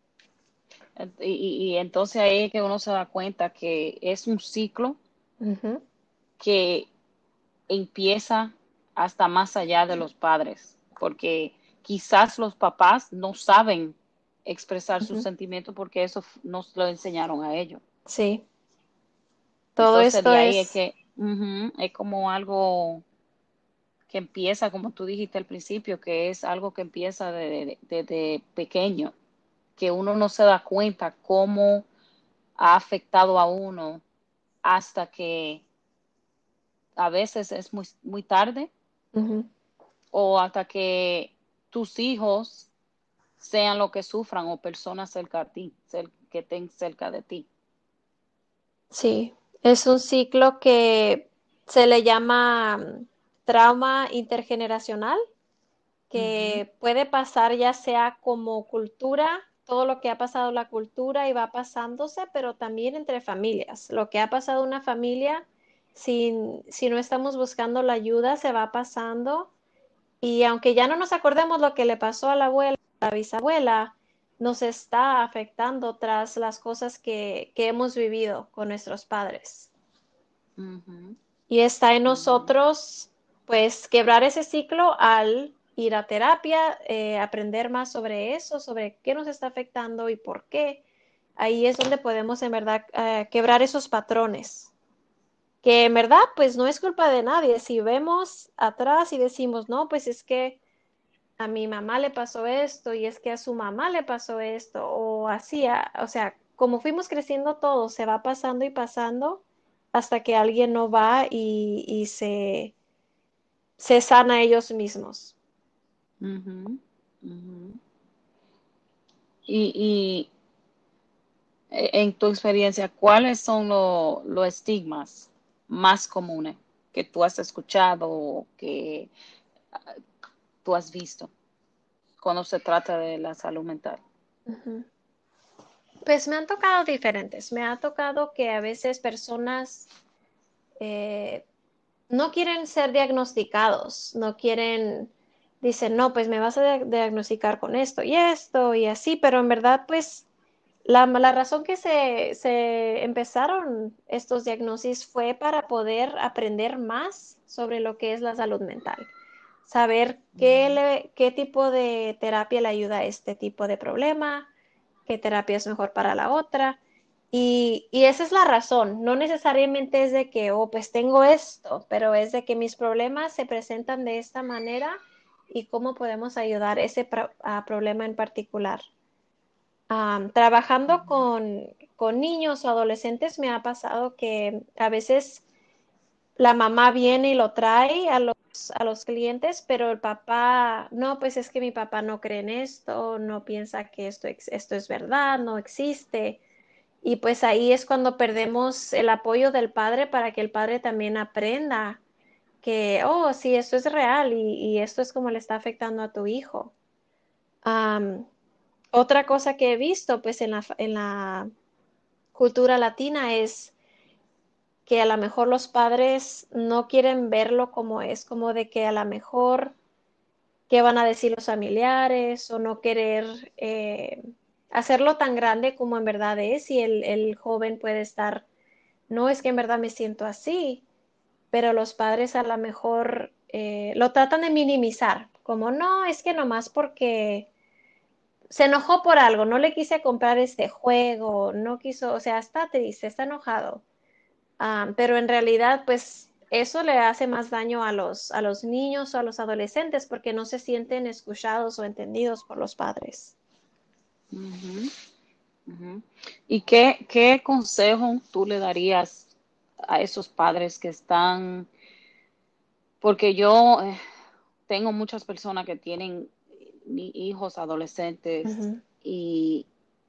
Y, y- y entonces ahí es que uno se da cuenta que es un ciclo Ujú, que empieza hasta más allá de los padres, porque quizás los papás no saben expresar sus ujú. sentimientos porque eso no lo enseñaron a ellos. Sí, todo Entonces esto de ahí es es... que uh-huh, es como algo que empieza, como tú dijiste al principio, que es algo que empieza desde de, de, de pequeño, que uno no se da cuenta cómo ha afectado a uno hasta que a veces es muy, muy tarde Ujú. o hasta que tus hijos sean lo que sufran o personas cerca de ti, que estén cerca de ti. Sí, es un ciclo que se le llama mm, trauma intergeneracional, Uh-huh, que puede pasar ya sea como cultura, todo lo que ha pasado la cultura y va pasándose, pero también entre familias. Lo que ha pasado una familia, si, si no estamos buscando la ayuda, se va pasando y aunque ya no nos acordemos lo que le pasó a la abuela, a la bisabuela, nos está afectando tras las cosas que, que hemos vivido con nuestros padres. uh-huh, Y está en uh-huh, nosotros, pues, quebrar ese ciclo al ir a terapia, eh, aprender más sobre eso, sobre qué nos está afectando y por qué. Ahí es donde podemos, en verdad, eh, quebrar esos patrones. Que en verdad, pues, no es culpa de nadie. Si vemos atrás y decimos, no, pues es que a mi mamá le pasó esto y es que a su mamá le pasó esto o así, a- o sea, como fuimos creciendo todos, se va pasando y pasando hasta que alguien no va y, y se, se sana ellos mismos. uh-huh, uh-huh. Y, y eh, en tu experiencia, ¿cuáles son los lo estigmas más comunes que tú has escuchado o que tú has visto cuando se trata de la salud mental? Ujú. Pues me han tocado diferentes. Me ha tocado que a veces personas eh, no quieren ser diagnosticados, no quieren, dicen, no, pues me vas a dia- diagnosticar con esto y esto y así, pero en verdad, pues la, la razón que se, se empezaron estos diagnóstics fue para poder aprender más sobre lo que es la salud mental, saber qué, Ujú. le, qué tipo de terapia le ayuda a este tipo de problema, qué terapia es mejor para la otra. Y, y esa es la razón, no necesariamente es de que, oh, pues tengo esto, pero es de que mis problemas se presentan de esta manera y cómo podemos ayudar ese pro- a problema en particular. Am, trabajando con, con niños o adolescentes me ha pasado que a veces la mamá viene y lo trae a los, a los clientes, pero el papá, no, pues es que mi papá no cree en esto, no piensa que esto, ex- esto es verdad, no existe. Y pues ahí es cuando perdemos el apoyo del padre para que el padre también aprenda que, oh, sí, esto es real y, y esto es como le está afectando a tu hijo. Am, otra cosa que he visto pues en la, en la cultura latina es que a lo mejor los padres no quieren verlo como es, como de que a lo mejor qué van a decir los familiares o no querer eh, hacerlo tan grande como en verdad es y el, el joven puede estar, no es que en verdad me siento así, pero los padres a lo mejor eh, lo tratan de minimizar, como no, es que nomás porque se enojó por algo, no le quise comprar este juego, no quiso, o sea, está triste, está enojado. Ah, pero en realidad, pues eso le hace más daño a los, a los niños o a los adolescentes porque no se sienten escuchados o entendidos por los padres. Ujú, ujú. ¿Y qué, qué consejo tú le darías a esos padres que están, porque yo eh, tengo muchas personas que tienen ni- hijos adolescentes Ujú, y,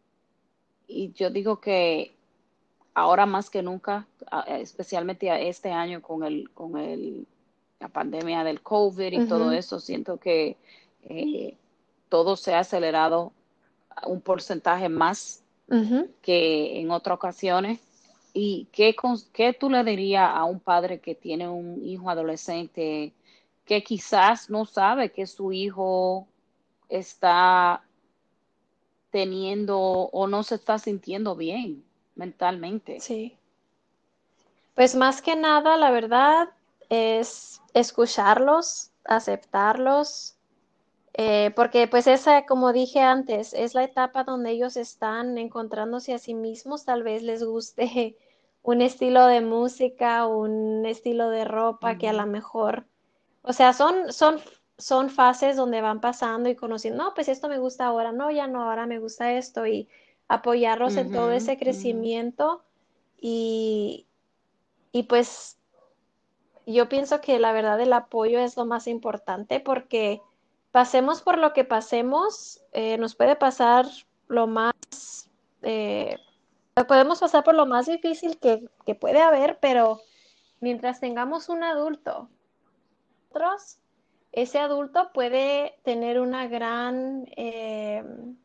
y yo digo que ahora más que nunca, a- especialmente a este año con el, con el, la pandemia del COVID y todo ujú, eso, siento que eh, todo se ha acelerado a un porcentaje más ujú. que en otras ocasiones. ¿Y qué, cons- qué tú le dirías a un padre que tiene un hijo adolescente que quizás no sabe que su hijo está teniendo o no se está sintiendo bien mentalmente? Sí. Pues más que nada, la verdad es escucharlos, aceptarlos, eh, porque pues esa, como dije antes, es la etapa donde ellos están encontrándose a sí mismos, tal vez les guste un estilo de música, un estilo de ropa que a lo Ujú, mejor, o sea, son, son, son fases donde van pasando y conociendo, no, pues esto me gusta ahora, no, ya no, ahora me gusta esto y apoyarlos en todo ujú, ese ujú. crecimiento y, y pues yo pienso que la verdad el apoyo es lo más importante porque pasemos por lo que pasemos, eh, nos puede pasar lo más, eh, podemos pasar por lo más difícil que, que puede haber, pero mientras tengamos un adulto, nosotros, ese adulto puede tener una gran, eh,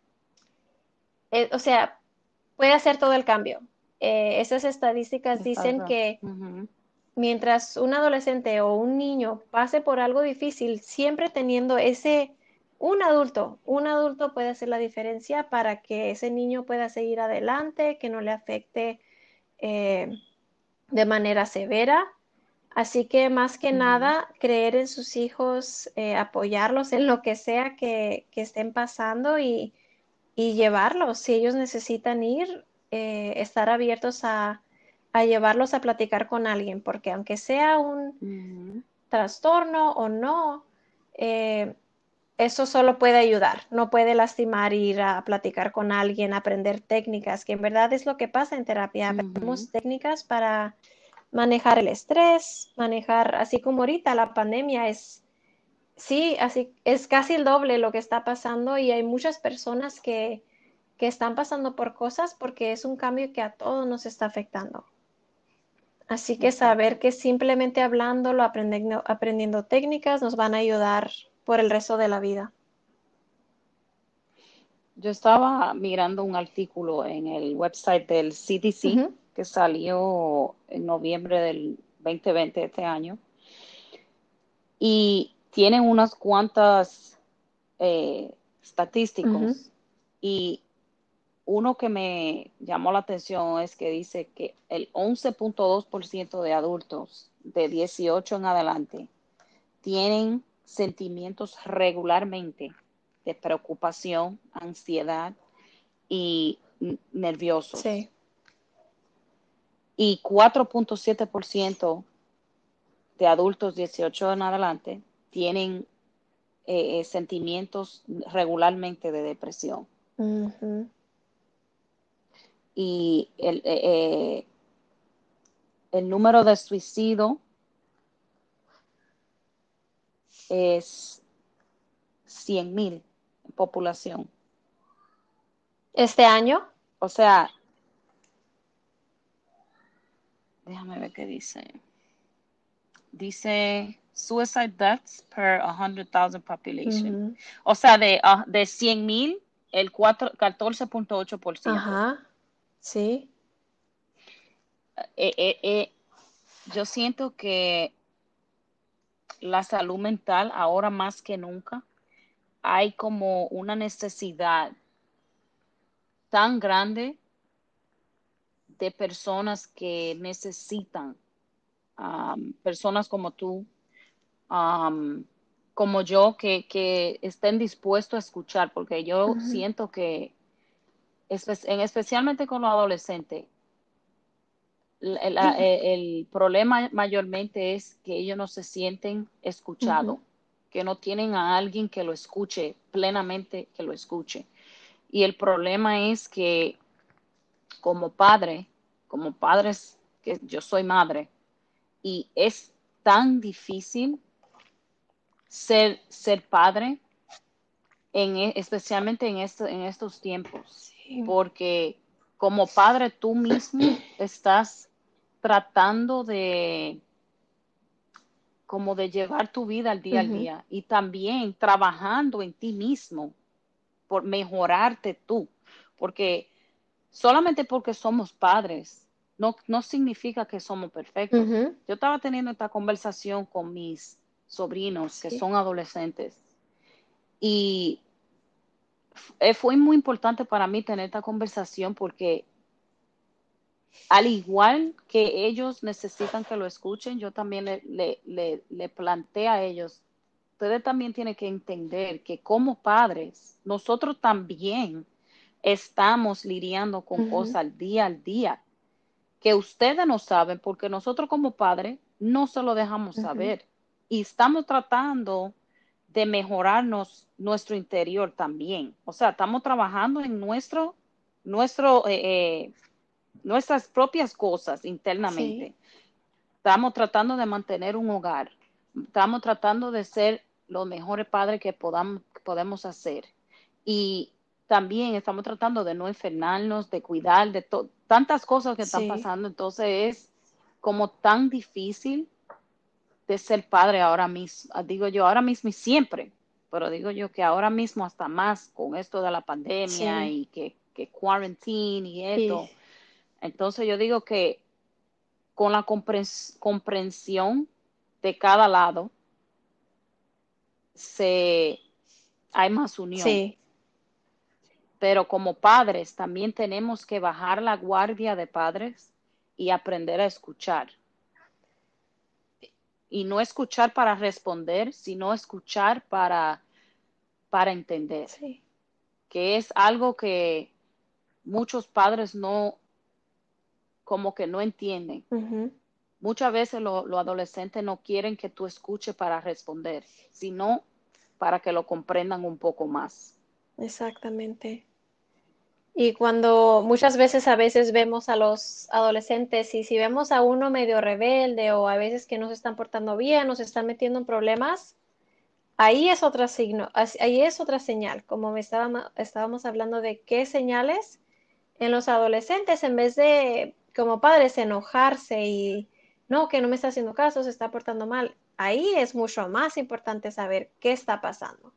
eh, o sea, puede hacer todo el cambio. Eh, esas estadísticas dicen Exacto. que Ujú, mientras un adolescente o un niño pase por algo difícil, siempre teniendo ese, un adulto, un adulto puede hacer la diferencia para que ese niño pueda seguir adelante, que no le afecte eh, de manera severa. Así que más que ujú, nada, creer en sus hijos, eh, apoyarlos en lo que sea que, que estén pasando y, y llevarlos. Si ellos necesitan ir, eh, estar abiertos a, a llevarlos a platicar con alguien, porque aunque sea un ujú, trastorno o no, eh, eso solo puede ayudar, no puede lastimar ir a platicar con alguien, aprender técnicas, que en verdad es lo que pasa en terapia. ujú. Aprendemos técnicas para manejar el estrés, manejar, así como ahorita la pandemia es, sí, así es casi el doble lo que está pasando y hay muchas personas que, que están pasando por cosas porque es un cambio que a todos nos está afectando. Así que saber Exacto. que simplemente hablándolo, aprendiendo, aprendiendo técnicas, nos van a ayudar por el resto de la vida. Yo estaba mirando un artículo en el website del C D C Ujú, que salió en noviembre del dos mil veinte de este año y tienen unas cuantas eh, Ujú, estadísticos. Y uno que me llamó la atención es que dice que el once punto dos por ciento de adultos de dieciocho en adelante tienen sentimientos regularmente de preocupación, ansiedad y nerviosos. sí. Y cuatro punto siete por ciento de adultos dieciocho en adelante tienen eh, sentimientos regularmente de depresión. Ujú. Y el, eh, el número de suicidio es cien mil en población. Este año, O sea, déjame ver qué dice. Dice suicide deaths per one hundred thousand population. ujú, O sea, de, uh, de cien mil, el catorce punto ocho por ciento. ajá, sí. Eh, eh, eh, yo siento que la salud mental ahora más que nunca hay como una necesidad tan grande de personas que necesitan, um, personas como tú, um, como yo, que, que, estén dispuestos a escuchar, porque yo Ujú, siento que, en, especialmente con los adolescentes, el, el, el, problema mayormente es que ellos no se sienten escuchados, ujú, que no tienen a alguien que lo escuche plenamente, que lo escuche. Y el problema es que como padre, como padres, que yo soy madre, y es tan difícil ser, ser padre, en, especialmente en, este, en estos tiempos, sí. porque como padre tú mismo estás tratando de como de llevar tu vida al día al Ujú, día y también trabajando en ti mismo por mejorarte tú, porque solamente porque somos padres no, no significa que somos perfectos. ujú, Yo estaba teniendo esta conversación con mis sobrinos que sí, son adolescentes y fue muy importante para mí tener esta conversación porque al igual que ellos necesitan que lo escuchen, yo también le, le, le, le planteé a ellos, ustedes también tienen que entender que como padres, nosotros también estamos lidiando con ujú, cosas día al día que ustedes no saben porque nosotros como padres no se lo dejamos ujú, saber y estamos tratando de mejorarnos nuestro interior también. O sea, estamos trabajando en nuestro, nuestro, eh, eh, nuestras propias cosas sí, internamente. Estamos tratando de mantener un hogar. Estamos tratando de ser los mejores padres que podamos, que podemos hacer. Y también estamos tratando de no enfermarnos, de cuidar de tantas cosas que están sí, pasando. Entonces es como tan difícil de ser padre ahora mismo. Digo yo, ahora mismo y siempre. Pero digo yo que ahora mismo hasta más con esto de la pandemia sí. y que, que quarantine y Y esto. Entonces yo digo que con la comprensión de cada lado se hay más unión. sí, Pero como padres también tenemos que bajar la guardia de padres y aprender a escuchar. Y no escuchar para responder, sino escuchar para, para entender. sí. Que es algo que muchos padres no, como que no entienden. Ujú, Muchas veces los lo adolescentes no quieren que tú escuches para responder, sino para que lo comprendan un poco más. exactamente. Y cuando muchas veces a veces vemos a los adolescentes y si vemos a uno medio rebelde o a veces que no se están portando bien, nos están metiendo en problemas, ahí es otra signo, ahí es otra señal, como me estaba, estábamos hablando de qué señales en los adolescentes en vez de como padres enojarse y no, que no me está haciendo caso, se está portando mal. Ahí es mucho más importante saber qué está pasando.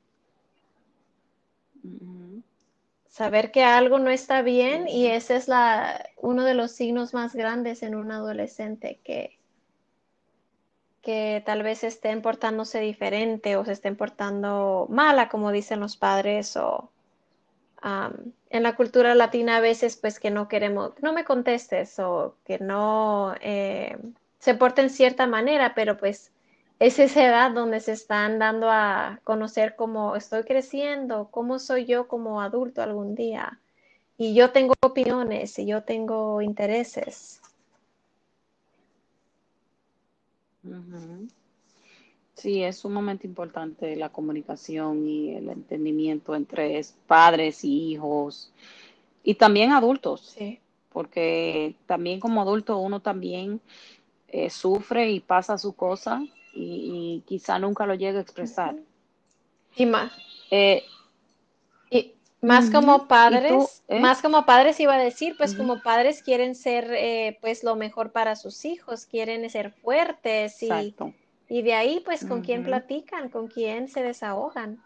Uh-huh. Saber que algo no está bien y Sí. ese es la, uno de los signos más grandes en un adolescente que, que tal vez estén portándose diferente o se estén portando mala, como dicen los padres, o am, en la cultura latina a veces pues que no queremos, no me contestes o que no eh, se porten cierta manera, pero pues es esa edad donde se están dando a conocer cómo estoy creciendo, cómo soy yo como adulto algún día. Y yo tengo opiniones y yo tengo intereses. Ujú. Sí, es sumamente importante la comunicación y el entendimiento entre es- padres y hijos y también adultos, Sí. porque también como adulto uno también eh, sufre y pasa su cosa y, y quizá nunca lo llegue a expresar. Ujú. Y más, Eh, y más ujú. como Y tú, padres, ¿eh? más como padres iba a decir, pues Ujú. como padres quieren ser eh, pues lo mejor para sus hijos, quieren ser fuertes y, Exacto. y de ahí pues con quién Ujú, platican, con quién se desahogan.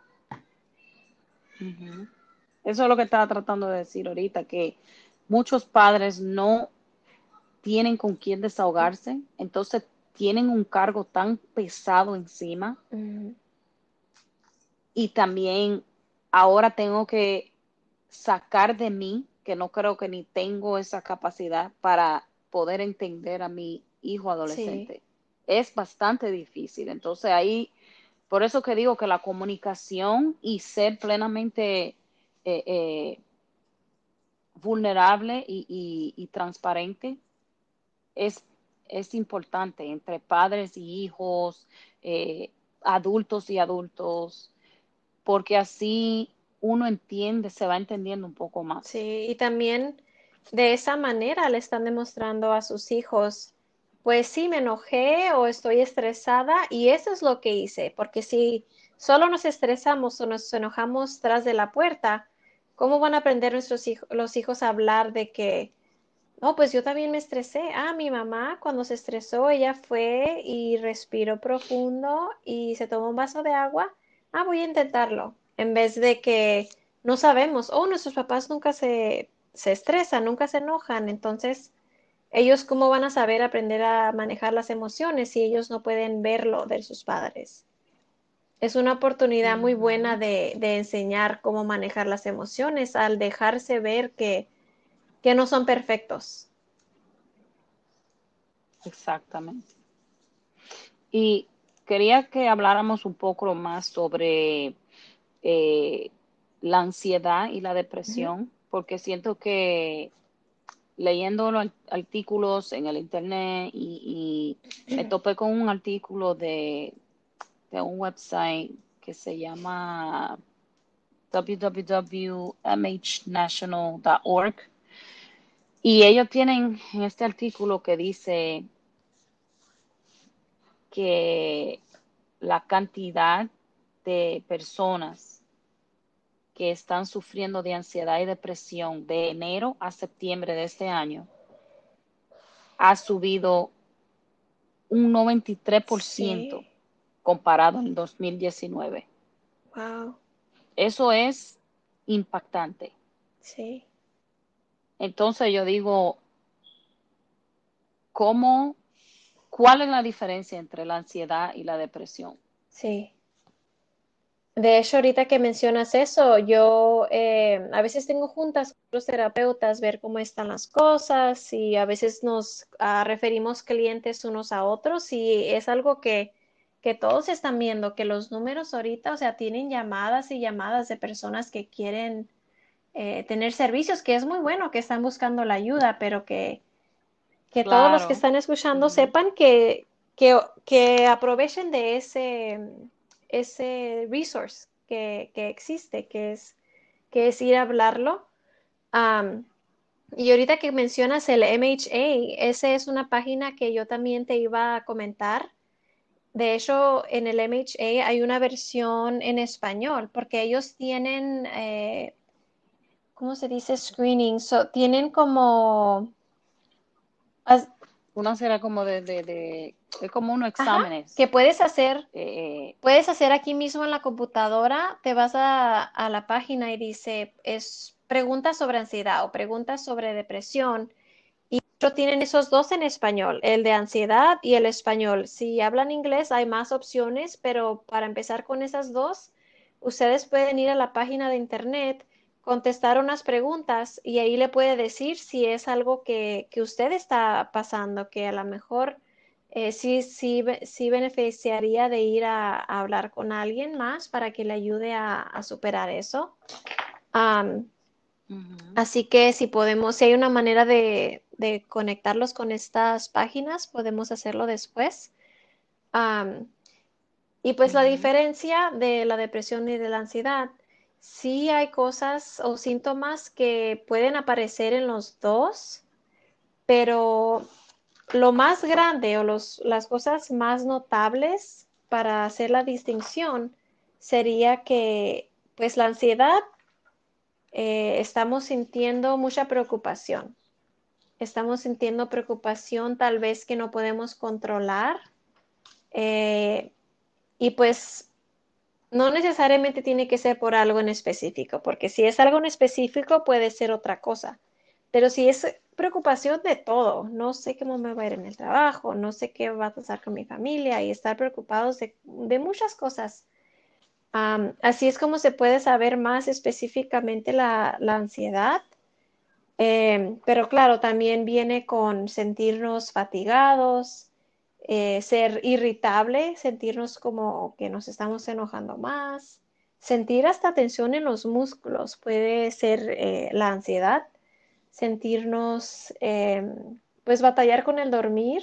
ujú. Eso es lo que estaba tratando de decir ahorita, que muchos padres no tienen con quién desahogarse, entonces tienen un cargo tan pesado encima Ujú. y también ahora tengo que sacar de mí, que no creo que ni tengo esa capacidad para poder entender a mi hijo Sí, adolescente. Es bastante difícil. Entonces ahí, por eso que digo que la comunicación y ser plenamente eh, eh, vulnerable y, y, y transparente es, es importante entre padres y hijos, eh, adultos y adultos, porque así uno entiende, se va entendiendo un poco más. sí, y también de esa manera le están demostrando a sus hijos, pues sí, me enojé o estoy estresada y eso es lo que hice, porque si solo nos estresamos o nos enojamos tras de la puerta, ¿cómo van a aprender nuestros hijos, los hijos a hablar de que, no, pues yo también me estresé? Ah, mi mamá cuando se estresó, ella fue y respiró profundo y se tomó un vaso de agua. Ah, voy a intentarlo. En vez de que no sabemos, oh, nuestros papás nunca se, se estresan, nunca se enojan. Entonces, ellos cómo van a saber aprender a manejar las emociones si ellos no pueden verlo de sus padres. Es una oportunidad muy buena Ujú, de, de enseñar cómo manejar las emociones al dejarse ver que, que no son perfectos. exactamente. Y quería que habláramos un poco más sobre eh, la ansiedad y la Ujú. depresión, porque siento que leyendo los artículos en el internet y, y me topé con un artículo de, de un website que se llama w w w punto m h national punto org y ellos tienen en este artículo que dice que la cantidad de personas que están sufriendo de ansiedad y depresión de enero a septiembre de este año ha subido un noventa y tres por ciento Sí, comparado en dos mil diecinueve. wow, Eso es impactante. sí, Entonces yo digo, ¿cómo, cuál es la diferencia entre la ansiedad y la depresión? sí. De hecho, ahorita que mencionas eso, yo eh, a veces tengo juntas con los terapeutas, ver cómo están las cosas y a veces nos ah, referimos clientes unos a otros y es algo que, que todos están viendo, que los números ahorita, o sea, tienen llamadas y llamadas de personas que quieren eh, tener servicios, que es muy bueno, que están buscando la ayuda, pero que que todos los que Claro. están escuchando Ujú. sepan que, que, que aprovechen de ese, ese resource que, que existe, que es, que es ir a hablarlo. Um, y ahorita que mencionas el M H A, esa es una página que yo también te iba a comentar. De hecho, en el M H A hay una versión en español, porque ellos tienen, eh, ¿cómo se dice? Screening. So, tienen como, Una será como de, de, de, es como unos ajá, que exámenes. puedes hacer. Eh, Puedes hacer aquí mismo en la computadora, te vas a, a la página y dice, es preguntas sobre ansiedad o preguntas sobre depresión. tienen esos dos en español, el de ansiedad y el español. Si hablan inglés hay más opciones, pero para empezar con esas dos, ustedes pueden ir a la página de internet, contestar unas preguntas y ahí le puede decir si es algo que, que usted está pasando, que a lo mejor eh, sí, sí, be- sí beneficiaría de ir a, a hablar con alguien más para que le ayude a, a superar eso. Am, Ujú, Así que si podemos, si hay una manera de, de conectarlos con estas páginas, podemos hacerlo después. Am, y pues la ujú, diferencia de la depresión y de la ansiedad, sí hay cosas o síntomas que pueden aparecer en los dos, pero lo más grande o los, las cosas más notables para hacer la distinción sería que pues la ansiedad, eh, estamos sintiendo mucha preocupación. Estamos sintiendo preocupación tal vez que no podemos controlar, eh, y pues no necesariamente tiene que ser por algo en específico, porque si es algo en específico puede ser otra cosa, pero si es preocupación de todo, no sé cómo me va a ir en el trabajo, no sé qué va a pasar con mi familia y estar preocupados de, de muchas cosas. Um, así es como se puede saber más específicamente la, la ansiedad. Eh, pero claro, también viene con sentirnos fatigados, eh, ser irritable, sentirnos como que nos estamos enojando más, sentir hasta tensión en los músculos, puede ser eh, la ansiedad, sentirnos, eh, pues batallar con el dormir,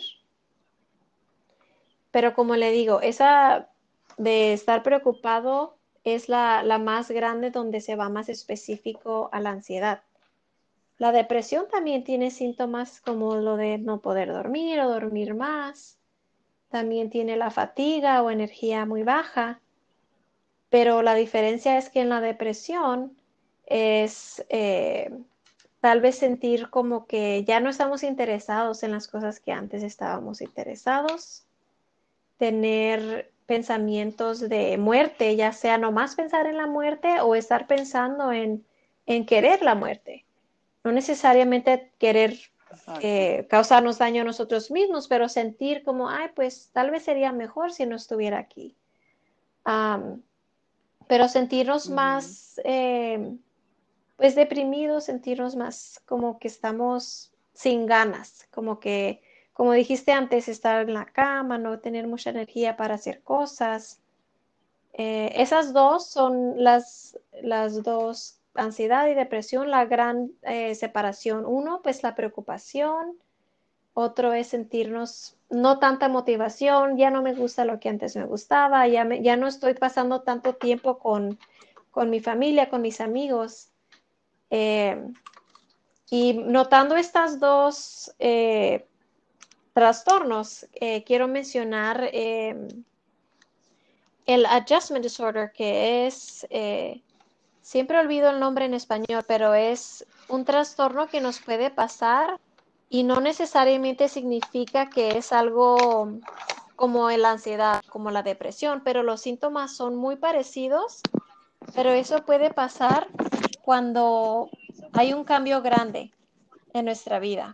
pero como le digo, esa de estar preocupado es la, la más grande donde se va más específico a la ansiedad. La depresión también tiene síntomas como lo de no poder dormir o dormir más. También tiene la fatiga o energía muy baja. Pero la diferencia es que en la depresión es eh, tal vez sentir como que ya no estamos interesados en las cosas que antes estábamos interesados. Tener pensamientos de muerte, ya sea nomás pensar en la muerte o estar pensando en, en querer la muerte. No necesariamente querer exacto. eh, causarnos daño a nosotros mismos, pero sentir como, ay, pues tal vez sería mejor si no estuviera aquí. Um, pero sentirnos Ujú, más, eh, pues deprimidos, sentirnos más como que estamos sin ganas, como que, como dijiste antes, estar en la cama, no tener mucha energía para hacer cosas. Eh, esas dos son las, las dos, ansiedad y depresión, la gran eh, separación. Uno, pues la preocupación, otro es sentirnos no tanta motivación, ya no me gusta lo que antes me gustaba, ya, me- ya no estoy pasando tanto tiempo con, con mi familia, con mis amigos. Eh, y notando estas dos eh, trastornos, eh, quiero mencionar eh, el adjustment disorder, que es eh, siempre olvido el nombre en español, pero es un trastorno que nos puede pasar y no necesariamente significa que es algo como la ansiedad, como la depresión, pero los síntomas son muy parecidos, pero eso puede pasar cuando hay un cambio grande en nuestra vida.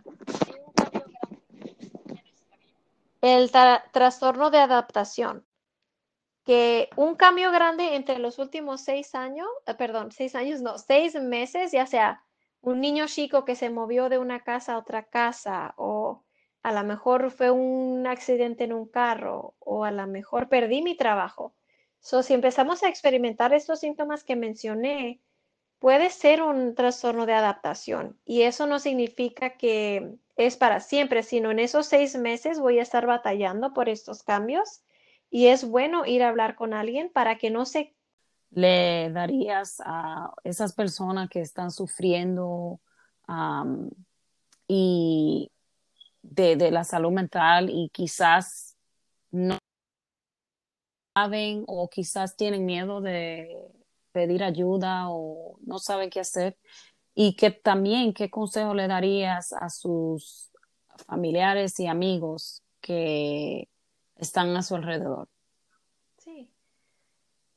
El tra trastorno de adaptación, que un cambio grande entre los últimos seis años, eh, perdón, seis años, no, seis meses, ya sea un niño chico que se movió de una casa a otra casa, o a lo mejor fue un accidente en un carro, o a lo mejor perdí mi trabajo. So, si empezamos a experimentar estos síntomas que mencioné, puede ser un trastorno de adaptación y eso no significa que es para siempre, sino en esos seis meses voy a estar batallando por estos cambios y es bueno ir a hablar con alguien para que no se... le darías a esas personas que están sufriendo am, y de, de la salud mental y quizás no saben o quizás tienen miedo de pedir ayuda o no saben qué hacer? Y que también, ¿qué consejo le darías a sus familiares y amigos que están a su alrededor? Sí, pues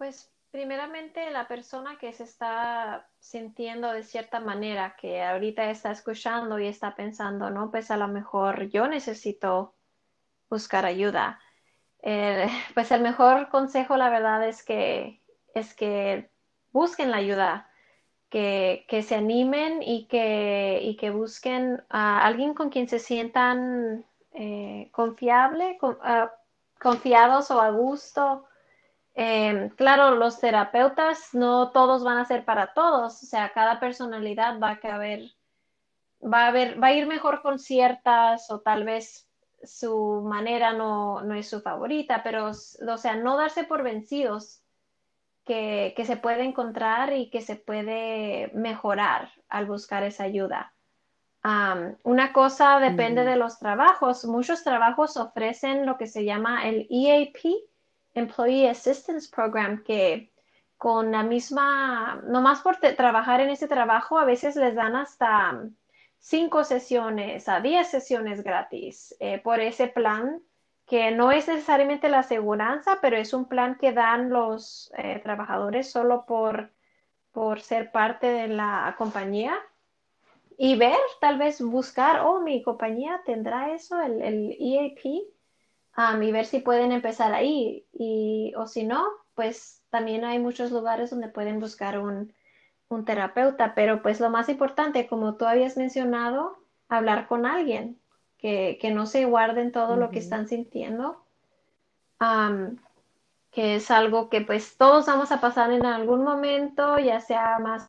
primeramente la persona que se está sintiendo de cierta manera, que ahorita está escuchando y está pensando, no, pues a lo mejor yo necesito buscar ayuda. Eh, pues el mejor consejo, la verdad, es que, es que busquen la ayuda, que, que se animen y que, y que busquen a alguien con quien se sientan eh, confiable, con- ah, confiados o a gusto. Eh, claro, los terapeutas no todos van a ser para todos, o sea, cada personalidad va a caber, va a haber, va a ir mejor con ciertas o tal vez su manera no, no es su favorita, pero, o sea, no darse por vencidos, que, que se puede encontrar y que se puede mejorar al buscar esa ayuda. Um, una cosa depende Ujú, de los trabajos. Muchos trabajos ofrecen lo que se llama el E A P, Employee Assistance Program, que con la misma, nomás por te- trabajar en ese trabajo, a veces les dan hasta um, cinco sesiones a diez sesiones gratis eh, por ese plan, que no es necesariamente la aseguranza, pero es un plan que dan los eh, trabajadores solo por, por ser parte de la compañía y ver, tal vez buscar, oh, mi compañía tendrá eso, el, el E A P, um, y ver si pueden empezar ahí. Y, o si no, pues también hay muchos lugares donde pueden buscar un, un terapeuta, pero pues lo más importante, como tú habías mencionado, hablar con alguien, que, que no se guarden todo lo que ujú. están sintiendo, um, que es algo que pues todos vamos a pasar en algún momento, ya sea más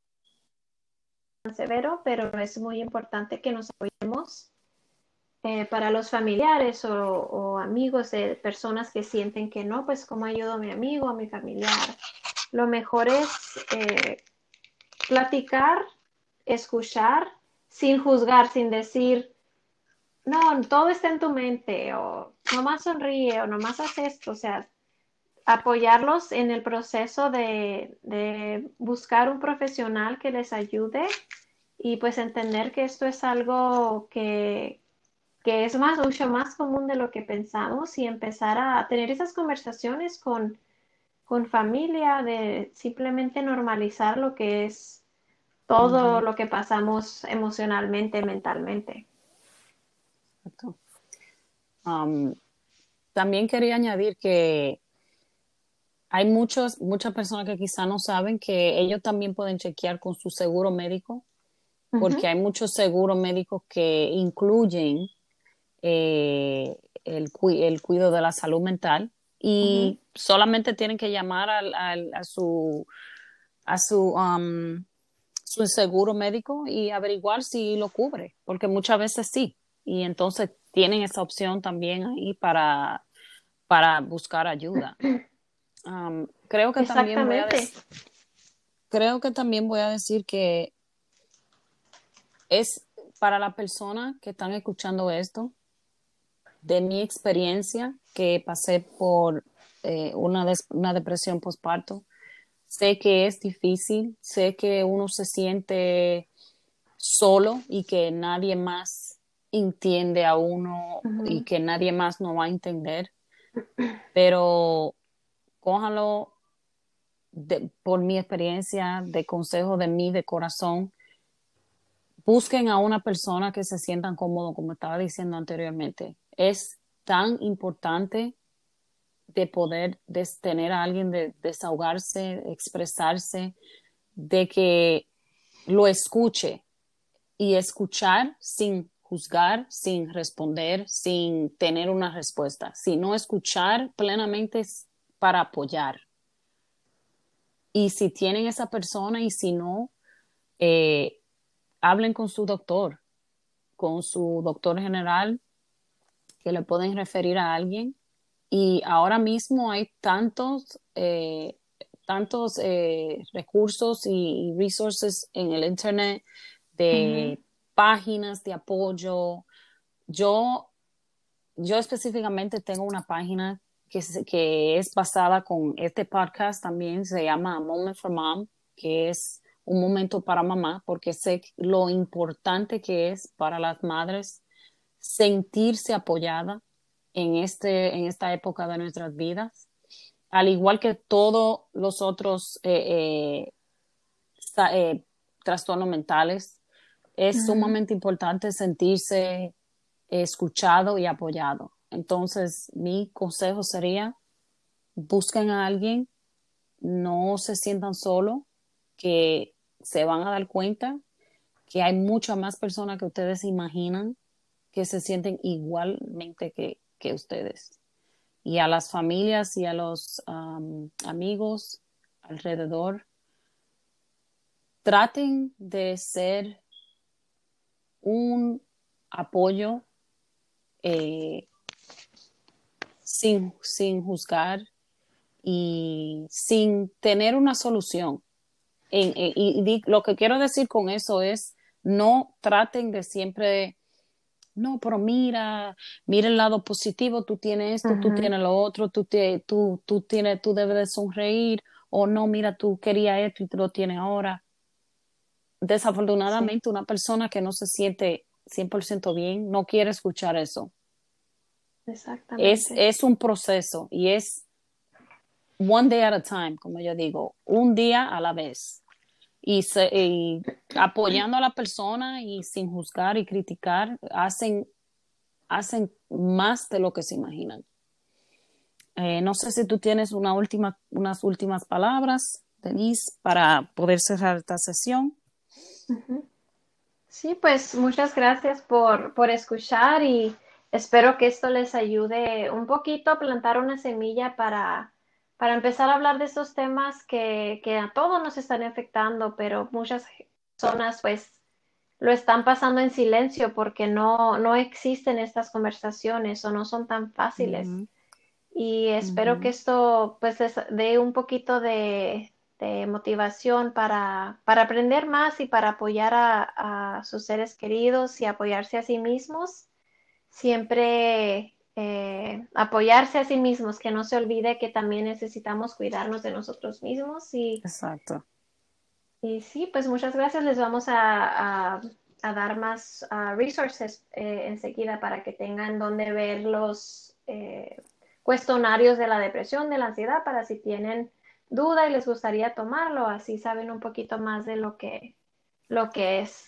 severo, pero es muy importante que nos apoyemos eh, para los familiares o, o amigos de personas que sienten que no, pues cómo ayudo a mi amigo, a mi familiar. Lo mejor es eh, platicar, escuchar, sin juzgar, sin decir, no, todo está en tu mente, o nomás sonríe, o nomás haz esto, o sea, apoyarlos en el proceso de, de buscar un profesional que les ayude y pues entender que esto es algo que, que es más, mucho más común de lo que pensamos y empezar a tener esas conversaciones con, con familia, de simplemente normalizar lo que es todo Ujú, lo que pasamos emocionalmente, mentalmente. exacto. Am, También quería añadir que hay muchos, muchas personas que quizá no saben que ellos también pueden chequear con su seguro médico, porque Ujú, hay muchos seguros médicos que incluyen eh, el, cui- el cuidado de la salud mental ujú, y solamente tienen que llamar al, al- a su, a su, um, su seguro médico y averiguar si lo cubre, porque muchas veces sí. Y entonces tienen esa opción también ahí para, para buscar ayuda. Um, creo que también voy a exactamente. des- creo que también voy a decir que es para la persona que están escuchando esto, de mi experiencia, que pasé por eh, una, des- una depresión postparto. Sé que es difícil, sé que uno se siente solo y que nadie más entiende a uno y Ujú, que nadie más no va a entender, pero cójalo de- por mi experiencia, de consejo de mí, de corazón. Busquen a una persona que se sientan cómodo, como estaba diciendo anteriormente. Es tan importante de poder des- tener a alguien de desahogarse, expresarse, de que lo escuche y escuchar sin juzgar, sin responder, sin tener una respuesta, sino escuchar plenamente es para apoyar. Y si tienen esa persona y si no, eh, hablen con su doctor, con su doctor general, que le pueden referir a alguien. Y ahora mismo hay tantos, eh, tantos eh, recursos y, y resources en el Internet ujú, de páginas de apoyo. Yo, yo específicamente tengo una página que, es- que es basada con este podcast también, se llama A Moment for Mom, que es un momento para mamá, porque sé lo importante que es para las madres sentirse apoyada en, este, en esta época de nuestras vidas. al igual que todos los otros eh, eh, sa- eh, trastornos mentales, es Ujú, sumamente importante sentirse escuchado y apoyado. Entonces, mi consejo sería, busquen a alguien, no se sientan solos, que se van a dar cuenta que hay muchas más personas que ustedes imaginan que se sienten igualmente que, que ustedes. Y a las familias y a los um, amigos alrededor, traten de ser un apoyo eh, sin, sin juzgar y sin tener una solución. En- en- y, y di- lo que quiero decir con eso es, no traten de siempre, no, pero mira, mira el lado positivo, tú tienes esto, tú ujú, tienes lo otro, tú, te, tú, tú, tienes, tú debes de sonreír, o no, mira, tú querías esto y tú lo tienes ahora. sí, Desafortunadamente, una persona que no se siente cien por ciento bien no quiere escuchar eso. Es, exactamente. es un proceso y es one day at a time, como yo digo, un día a la vez. Y, se, y apoyando a la persona y sin juzgar y criticar, hacen, hacen más de lo que se imaginan. Eh, no sé si tú tienes una última, unas últimas palabras, Denise, para poder cerrar esta sesión. Ujú. Sí, pues muchas gracias por, por escuchar y espero que esto les ayude un poquito a plantar una semilla para, para empezar a hablar de estos temas que, que a todos nos están afectando, pero muchas personas pues lo están pasando en silencio porque no, no existen estas conversaciones o no son tan fáciles. Ujú, Y espero que ujú. esto pues les dé un poquito de, de motivación para, para aprender más y para apoyar a, a sus seres queridos y apoyarse a sí mismos. Siempre eh, apoyarse a sí mismos, que no se olvide que también necesitamos cuidarnos de nosotros mismos. Y, Exacto. y sí, pues muchas gracias. Les vamos a, a, a dar más uh, resources eh, enseguida para que tengan donde ver los eh, cuestionarios de la depresión, de la ansiedad, para si tienen duda y les gustaría tomarlo, así saben un poquito más de lo que, lo que es.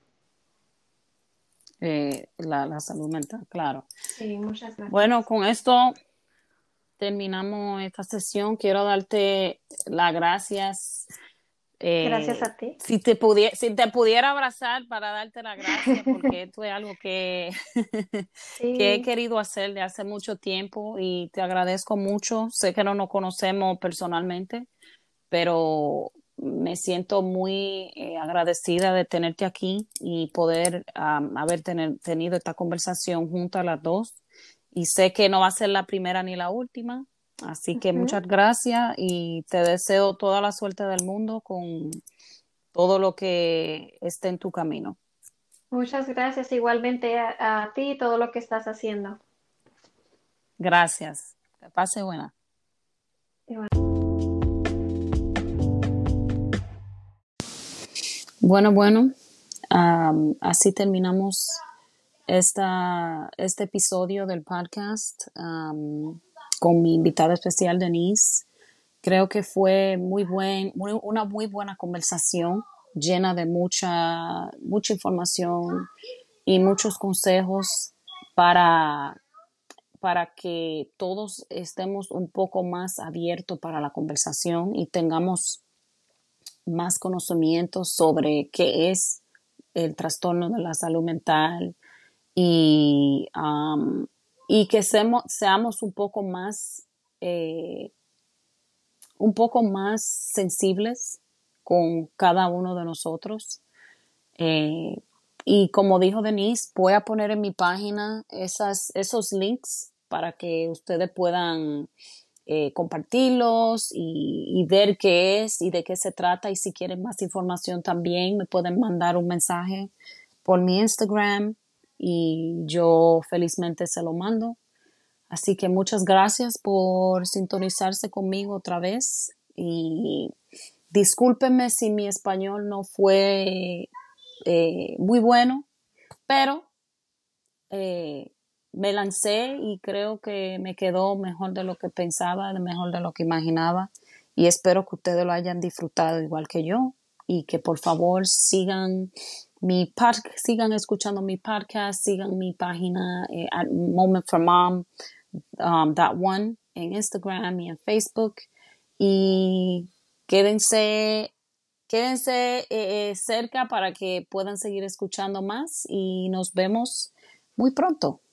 Eh, la, la salud mental, claro. Sí, muchas Bueno, gracias. con esto terminamos esta sesión. Quiero darte las gracias. Gracias Eh, a ti. si te pudiera, si te pudiera abrazar para darte la gracia, porque esto es algo que, que he Sí, querido hacer de hace mucho tiempo y te agradezco mucho. Sé que no nos conocemos personalmente, pero me siento muy eh, agradecida de tenerte aquí y poder um, haber tener, tenido esta conversación junto a las dos. Y sé que no va a ser la primera ni la última, así que ujú. muchas gracias y te deseo toda la suerte del mundo con todo lo que esté en tu camino. Muchas gracias igualmente a, a ti y todo lo que estás haciendo. Gracias. Que pase buena. Bueno, bueno, um, así terminamos esta, este episodio del podcast um, con mi invitada especial, Denise. Creo que fue muy buen, muy, una muy buena conversación, llena de mucha, mucha información y muchos consejos para, para que todos estemos un poco más abiertos para la conversación y tengamos más conocimiento sobre qué es el trastorno de la salud mental y, um, y que seamos, seamos un poco más eh, un poco más sensibles con cada uno de nosotros. Eh, y como dijo Denise, voy a poner en mi página esas, esos links para que ustedes puedan eh, compartirlos y, y ver qué es y de qué se trata. Y si quieren más información también, me pueden mandar un mensaje por mi Instagram y yo felizmente se lo mando. Así que muchas gracias por sintonizarse conmigo otra vez y discúlpenme si mi español no fue eh, muy bueno, pero eh, me lancé y creo que me quedó mejor de lo que pensaba, mejor de lo que imaginaba. Y espero que ustedes lo hayan disfrutado igual que yo y que por favor sigan mi pod, sigan escuchando mi podcast, sigan mi página eh, at moment for mom um, dot one en Instagram y en Facebook y quédense quédense eh, cerca para que puedan seguir escuchando más y nos vemos muy pronto.